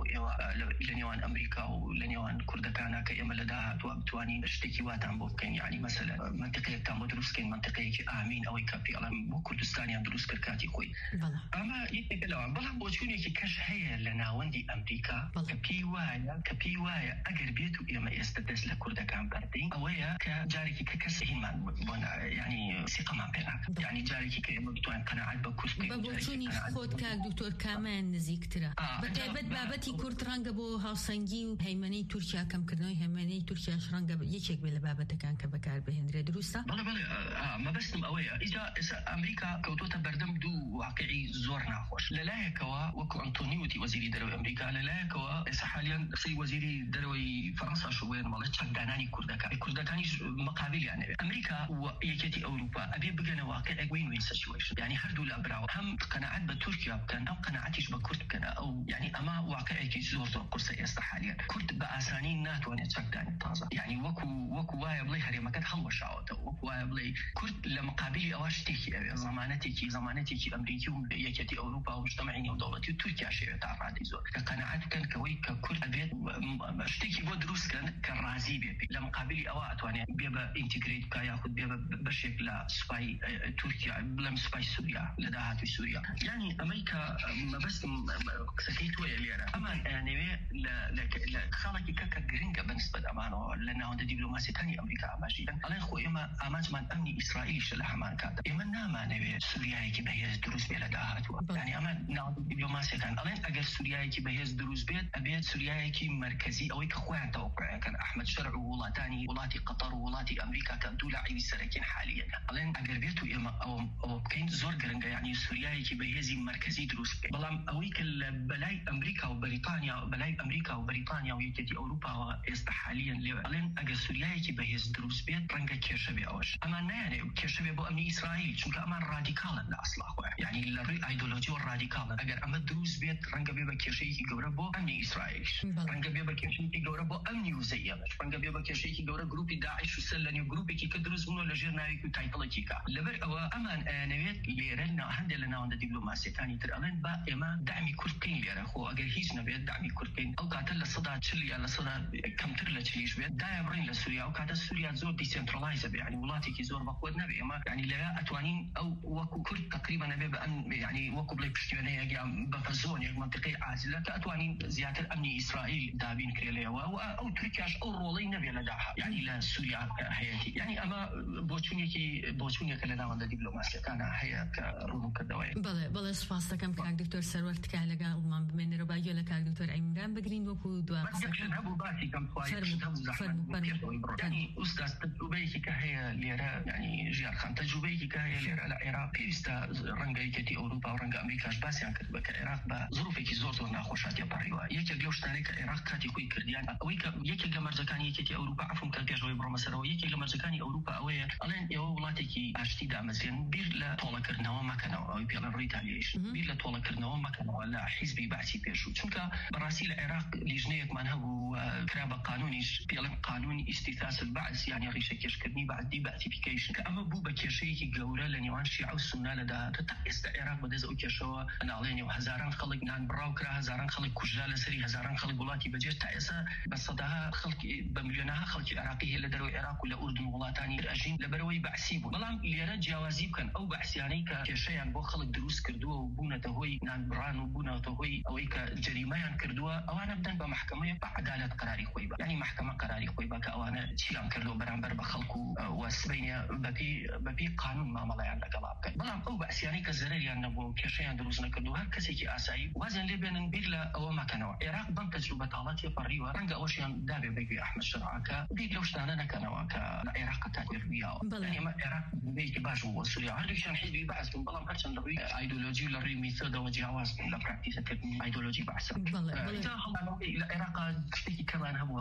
لنيوان أمريكا ولنيوان كردكانا كإما لداها تواني اشتكي واتان بوكين يعني مثلا منطقية تام دروس كين منطقية آمين أو كابي على كردستان دروس كركاتي خوي أما يتكلم بلا بوشوني كش هي لنا وندي أمريكا كبي وايا أجر بيتو إما يستدس لكردكان بردين أويا كجاريكي ككسهين من يعني ثقة ما بينك يعني جاريكي كإما بتوان قناعات بكوسكي بوشوني خود كاك دكتور كامان نزيك ترى بتعبد بابتي كرد رانجا بو هاوسنجي وهيمني تركيا كم كرنوي هيمني تركيا شرانجا يشيك بلا بابتا كان كبكار بهندري دروسا بلا ما بس أويا إذا أمريكا كوتوتا بردم دو واقعي زورنا خوش لا كوا وكو أنطونيوتي وزيري دروي أمريكا لا كوا حاليا سي وزيري دروي فرنسا شوين والله تشجعناني كردكاني مقابل يعني أمريكا ويكتي أوروبا أبي بقنا واقع وين سيتويشن يعني هردو الأبراو هم قناعات بتركيا كان أو قناعاتيش بكرد كان أو يعني أما واقعي كي زور قرصة يست حاليا كرد بأسانين ناتو أن تشجعني طازة يعني وكو واي بلي هري ما كان حلو شعوته وكو واي بلي كرد لمقابل أواش تيجي زمانتي أمريكي ويكتي أوروبا ومجتمعين ودولتي وتركيا شيء تعرض يزور كقناعات كان كوي ككرد أبيت اشتكي بدروس كان رازي بي لمقابل أوقات يعني بيبقى انتجريت كياخد بيبقى بشكل سباي تركيا بلام سباي سوريا لداها في سوريا يعني أمريكا ما بس سكيت ويا ليرة أما يعني لا خالك كك جرينجا بالنسبة أمانه لأنه عند دبلوماسية تاني أمريكا ماشي على إخوة إما أمان من أمني إسرائيلي شلها مان كذا إما نما نبي سوريا يجي بهيز دروس بلداها يعني أما نعم دبلوماسية كان على أجر سوريا يجي بهيز دروس أبيت سوريا يجي مركزي أو كخوان توقع كان أحمد شرع وولاتاني ولاتي قطر وولاتي أمريكا كان دولة عيد السركين حاليا على أجر بيتو إما أو كين زور جرينجا يعني سوريا يجي بهيز مركزي دروس بلام أويك بلاي أمريكا وبريطانيا ويجي أوروبا يستحاليا لين أجر سوريا يجي بهيز دروس بيت رنجا كيرشبي أوش أما يعني كيرشبي بو أمني إسرائيل شو كأمان راديكالا لا أصلا يعني الري أيديولوجيا الراديكالا أجر أما دروس بيت رنجا بيبقى كيرشي جوربو أمني إسرائيل رنجا بيبقى كيرشي جوربو أمني وزيامش رنجا بيبقى كيرشي جورب جروبي داعش وسلني جروبي كي كدرس منو لجرنا يكو تايتلكيكا لبر أو أمان نبيت ليرنا هندلنا عند دبلوماسية تاني ترى با إما دعمي كردين ليرا خو أجر هيج نبيت دعمي كردين أو قاتل لصدا تشلي على صدا كم ترلا تشليش بيت دايمرين لسوريا أو قاتل سوريا زور ديسنترلايز يعني ولاتي كي زور بقوة نبي إما يعني لا أتوانين أو وكو كرد تقريبا نبي بأن يعني وكو بلاي بشتيانية يعني بفزون يعني منطقة عازلة كأتوانين زيادة أمني إسرائيل دابين كريليا أو تركياش أو رولين نبي لداها يعني لسوريا حياتي يعني أما بوشوني كلنا عند دبلوماسية كان حياة كرونو كدواي بله سپاس دکم که دکتر سرورت که لگا علمان بمن رو باید لگا دکتر عمران بگرین و کو دو يعني أستاذ تجربة كهيا ليرة يعني جيار خان تجربة كهيا ليرة العراق يستا رنجا كتي أوروبا ورنجا أمريكا باس يعني كتب كعراق بظروف كي زور ناخوشات يا بريوا يك جوش تاني كعراق كاتي كوي كرديان أو يك جمرجكاني كتي أوروبا عفوا كالجوي برمسرو يك جمرجكاني أوروبا أويا ألين يولاتي كي أشتيدا مزين بير لا طول كرنوا ما كانوا أو بيلا ريتاليشن بير لا طول كرنوا ما كانوا لا حزبي بعثي بيشو شنك براسيل العراق لجنيك من هو كراب قانونيش بيلا قانون استثاث البعث يعني ريشه كشكرني بعد دي باثيفيكيشن اما بو بكيشي جوره لنيوان شيعة والسنه لدا تتقست العراق بدز او كشوا انا عليني وهزاران خلق نان براو كرا هزاران خلق كجال سري هزاران خلق ولاتي بجير تايسا بس صدها خلق بمليونها خلق عراقي هي لدرو العراق ولا اردن ولاتاني اجين لبروي بعسيبو بلام ليرا جوازيب كان او بعسياني كشيان بو خلق دروس كردوه وبونا تهوي نان بران وبونا تهوي او ايك جريمه كردوه او انا بدن بمحكمه بعداله قراري خويبه يعني محكمه قراري خويبه كاوانا شيام كردو برامبر بخلقو وسبينيا ببي قانون ما ملا عند قلاب بلام او بعسياني كزرر يعني نبو كشيان دروسنا كردوه كسيكي اساي وازن لبنان بيرلا او ما كانوا العراق بن تجربه طالتي بريوا رنجا اوشيان دابي بيبي احمد شرعك بيت لوش انا كانوا العراق تاجريا يعني ما العراق بيجي باجو سوريا عندك حزبي بعث بلام عشان لري ايديولوجي لري ميثود وجواز لا براكتيس ايديولوجي بعث العراق تشتكي كمان هو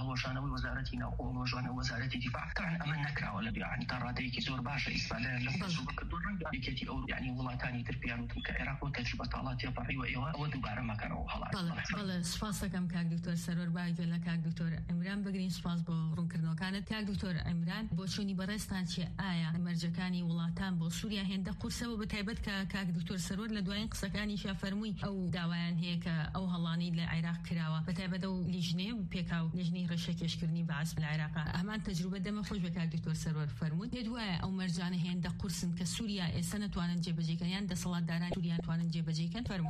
هەڵوەشانەوەی وەزارەتی ناوخۆ هەڵوەشانە وەزارەتی دیفاع طبعا ئەمە نەکراوە لە بیان تا ڕادەیەکی زۆر باشە ئیسپادەیان لە سوبە کردو ڕەنگە یەکێتی ئەو یعنی وڵاتانی تر پیان وتم کە عێراق و تەجروبە تاڵاتی پەڕی و ئەوە دووبارە مەکەنەوە هەڵات. بەڵێ سپاس دەکەم کاک دکتۆر سەرۆر باگوێ لە کاک دکتۆر ئەمران بگرین سپاس بۆ ڕوونکردنەوەکانت. کاک دکتۆر ئەمران بۆ چوونی بەڕێستان چێ ئایا مەرجەکانی وڵاتان بۆ سووریا هێندە قورسەوە بەتایبەت کە کاک دکتۆر سەرۆر لە دوایین قسەکانیشا فەرمووی ئەو داوایان هەیە کە ئەو هەڵانی لە عێراق کراوە بەتایبەت ئەو لیژنەیە پێکاو لیژنەی ڕێشەکێشکردنی بەعسب لە عێراق هەمان تەجروبە دەمە خۆش بە کاک دکتۆر سەرۆر فەرمووت. پێت وایە ئەو مەرجانە هێندە قورسن کە سووریا ئێستا نەتوانن جێبەجێکەن یان دەسەڵاتداران سووریا توانن جێبەجێکەن؟ فەرموو.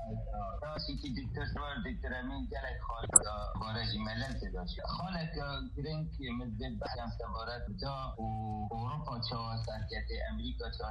راسي دكتور سوار دكتور امين جالك خالد بارجي ملل تداشي خالد جرينك مدد بحث سفارات بتا واوروبا شو ساكت امريكا شو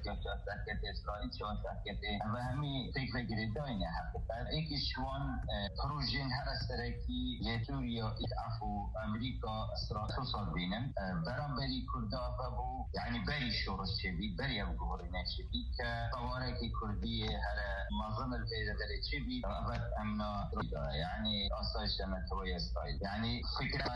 ساكت اسرائيل شو ساكت وهمي فكره جديده حقيقه ايش شلون بروجين هذا السركي لسوريا يتعفو امريكا اسرائيل توصل بينهم برامبري كردا فبو يعني بري شورش شديد بري ابغورنا شديد كطوارئ كرديه هذا معظم الفيدرالي شبي أبد أمنا يعني أصلاً شمتوية إسرائيل يعني فكرة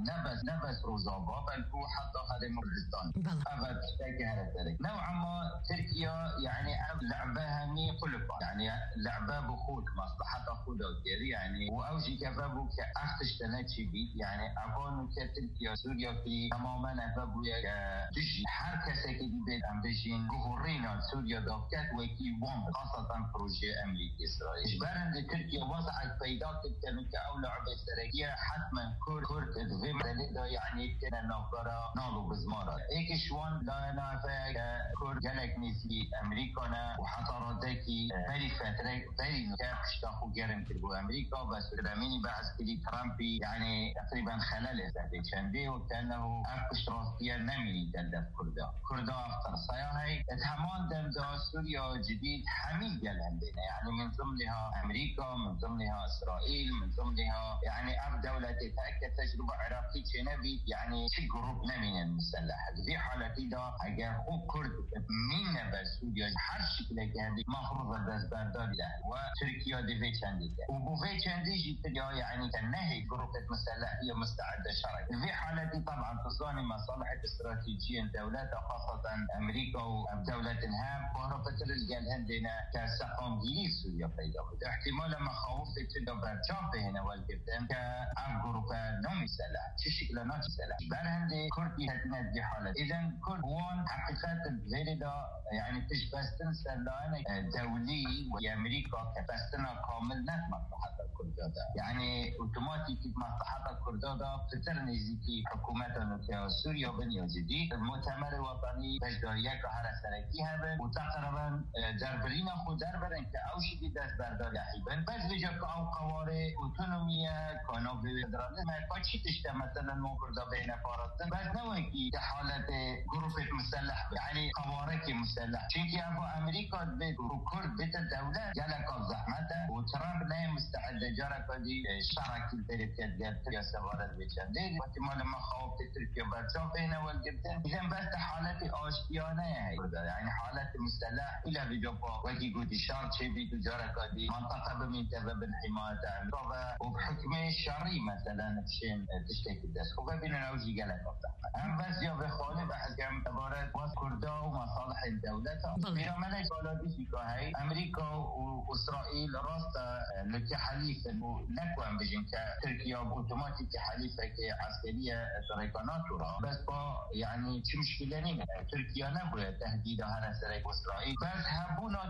نبس روزابا بل هو حتى هذا مردستان أبد فكرة هذا نوعا ما تركيا يعني لعبها مي قلبا يعني لعبة بخود مصلحة خود يعني وأوجي كفابو كأختش تناتشي بيت يعني أقول كتركيا سوريا في تماما أفابو تجي حركة سكدي بيت أم بجين جهورينا سوريا دابكات وكي وان خاصة بروجي أمريكي إسرائيل إجباراً لتركيا وضعت بيداك التمكة أو لعبة سرقية حتماً كورت ادغيم دليدا يعني كنا نافرة نالو بزمارة إيك شوان لا نافع كورت جالك نسي أمريكانا وحطاراتكي بري فترة بري نكابش تاخو جرم تربو أمريكا بس راميني بعث كلي ترامبي يعني تقريباً خلال الزهدي شنبي وكأنه أكش راستيا نميني تلف كردا أفطر صياهي اتهمان دم دا سوريا جديد حميد جلهم بينا يعني من ضمنها أمريكا من ضمنها إسرائيل من ضمنها يعني أب دولة تتأكد تجربة عراقية شنبي يعني شي جروبنا من المسلح في حالة دا أجر هو كرد من نبى سوريا حرش كده هذه مفروض بس بردار له وتركيا دفع شندي وبوفي شندي جت يعني تنهي جروبات مسلحية مستعدة شرعي في حالة طبعا تصاني مصالح استراتيجية دولات خاصة أمريكا ودولة هام وهربت الرجال عندنا كسقام جديد سوريا پیدا بود احتمال مخاوف تدا برچاپ هنا والگفتن که ام گروه نمی سلاح چه شکل ناچی سلاح برهنده کردی هدنت بی حالت اذن کرد وان حقیقت غیر دا يعني تش بستن سلاحان دولي وامريكا كبستنا كامل نت مصلحة الكردادا يعني اوتوماتيك مصلحة الكردادا فترني زيكي حكومتنا سوريا بنيو جديد المؤتمر الوطني بجدارية كهرة سركي هذا وتقريبا دربرين خود دربرين كأوشي دست بردار يحيبن بس بجا كأو قواري اوتونومية كانوا بفدراليزم كاتشي تشتا مثلا موكردا بين فارستان بس نوكي كحالة جروب مسلح يعني قواري مسلح چونكي ابو امريكا بكرد بيت الدولة جالك الزحمة وترامب نايم مستعد جارك دي شرك التركيات جابت يا سفارة بيشاندين واحتمال ما خوف تركيا برشاف هنا والجبتين اذا بس حالة اشتيانة هي يعني حالة مسلح الى بجوبا وكي قد شارت شي بيتو جارك دي منطقة بمنتبه بالحماية امريكا وبحكم الشرعي مثلا تشين تشتكي الدس وبين نوجي جالك الزحمة هم بس يا بخالي بحكم عبارة كردا ومصالح الدولة في عملية بلادي كهاي أمريكا وإسرائيل راستا لك حليف نكو أم بجن كتركيا أوتوماتيك حليفة عسكرية طريقانات بس با يعني شو مشكلة نيجا تركيا نبغى تهديد هذا سرق إسرائيل بس هبونا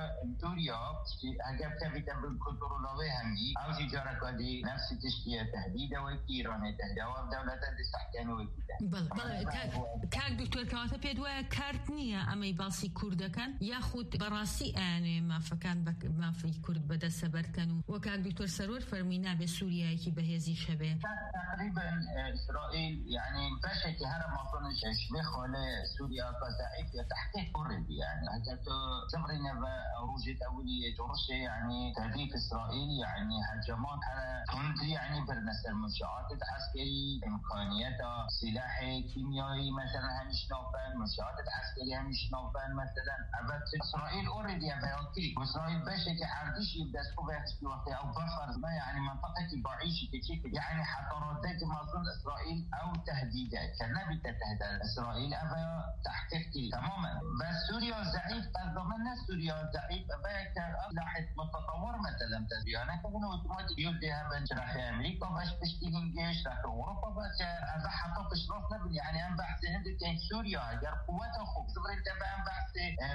توريا هجاب كفيتا بالكنترول همي أو تجارة كدي نفس تشكية تهديد وإيران تهديد ودولة تستحكم وكذا. بل كاك دكتور كواتا بيدوا كارتنيا أما يبالسي كردا كان ياخد براسي أنا ما فكان ما في كرد بدأ سبر كانوا وكاك دكتور سرور فرمينا بسوريا كي بهذه شبه تقريبا إسرائيل يعني بشكل هذا ما ظنش شبه خالة سوريا كزعيف تحقيق كرد يعني هجت زمرنا بروجة أولية جرشة يعني تهديف إسرائيل يعني هجمات هذا كنت يعني برنس مثلا منشآت عسکری، امکانیت سلاح کیمیایی مثلا همیش نوفن، منشآت عسکری همیش نوفن مثلا. البته اسرائیل اوردی افاكي واسرائيل باشه که ارتش يبدأ وقت في وقت او بفر ما يعني منطقه بعيش كتير يعني حضارات ما اظن اسرائيل او تهديدات كان بتتهدد اسرائيل ابا تحقيق تماما. بس سوريا ضعيف ضمن سوريا ضعيف ابا كأسلحه متطور مثلا تبيانه كانوا اوتوماتيك يديها من شرح امريكا باش تشتغل جيش شرح اوروبا باش ابا حطوا في شرفنا يعني ام بحث عندك سوريا اگر قوتها خوب صبر انت ام بحث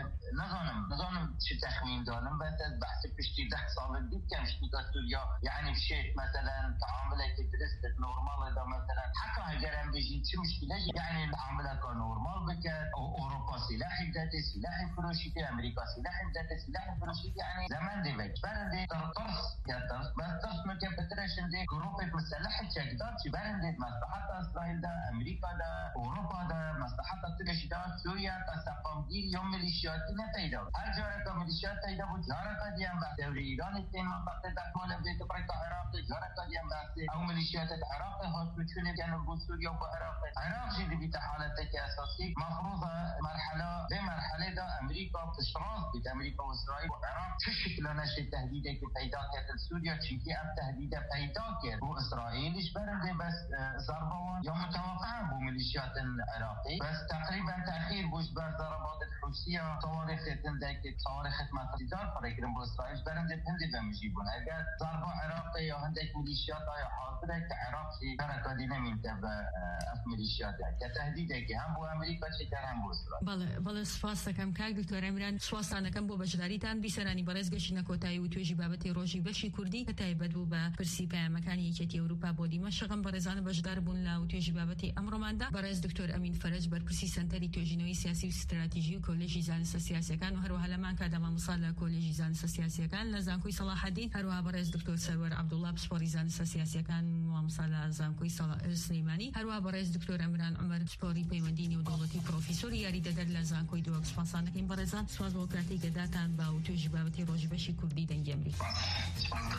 نظام شو تخمين دارم بس بحث بشتي 10 سال دي كان سوريا يعني مشيت مثلا تعاملك درست نورمال ده مثلا حتى اگر هم بيجي شو مشكله يعني تعاملك نورمال بك اوروبا سلاح ذاتي سلاح فروشيتي امريكا سلاح ذاتي سلاح فروشيتي يعني زمان دي بك برندي ترس بس ترس ممكن بترشن دي جروب مسلحه شكدات برندي مصلحه اسرائيل ده امريكا ده اوروبا ده مصلحه ترش ده سوريا تسقم دي يوم ميليشيات نتايدا هر جاره ميليشيات تايدا وجاره دي هم بعد ايران التين منطقه دخول بيت بريكا عراق جاره دي هم بعد او ميليشيات العراق هوسبيتشن كانوا سوريا وعراق جدي بحالتك اساسي مفروضه مرحله بمرحله ده امريكا اشتراك بين امريكا واسرائيل وعراق شكل نشر تهديدك پیدا کرد سوریا چیزی اب تهدید پیدا کرد و اسرائیل ايش برنده بس ضربه یا متوقع بو ميليشيات العراقي بس تقريبا تاخير بوش بر ضربات الحوثيه صواريخ تندك صواريخ متعدده فريقن بو اسرائيل برنده بنده بمجيبون اگر ضربه عراقي یا هندك ميليشيات یا حاضره كعراق في حركه ديناميك اف ميليشيات كتهديدك هم بو امريكا شكر هم بو اسرائيل بله سپاس دکم کاک دکتور عمران سپاس دکم بو بەشداریتان بیسەرانی بەڕێز گەشتنە کۆتایی و توێژی بابەتی ڕۆژی بەشی کوردی کە تایبەت بوو بە پرسی پەیامەکانی یەکێتی ئەوروپا بۆ دیمەشق بەڕێزانە بەشدار بوون لە توێژی بابەتی ئەمڕۆماندا بەڕێز دکتۆر ئەمین فەرەج بەرپرسی سەنتەری توێژینەوەی سیاسی و استراتیژی و کۆلێژی زانستە سیاسیەکان و هەروەها لەمان کادا مامۆستا لە کۆلێژی زانستە سیاسیەکان لە زانکۆی سەلاحەدین هەروەها بەڕێز دکتۆر سەروەر عەبدوڵڵا پسپۆڕی زانستە سیاسیەکان مامۆستا لە زانکۆی سلەیمانی هەروەها بەڕێز دکتۆر ئەمران عومەر پسپۆڕی پەیوەندی نێودەوڵەتی پرۆفیسۆری یاریدەدەر لە زانکۆی دووەک سپاسانەکەین بەڕێزان سپاس بۆ کاتێک دەداتان با و توێژی بابەتی ڕۆژی بەشی کوردی دەنگی ئەمریکا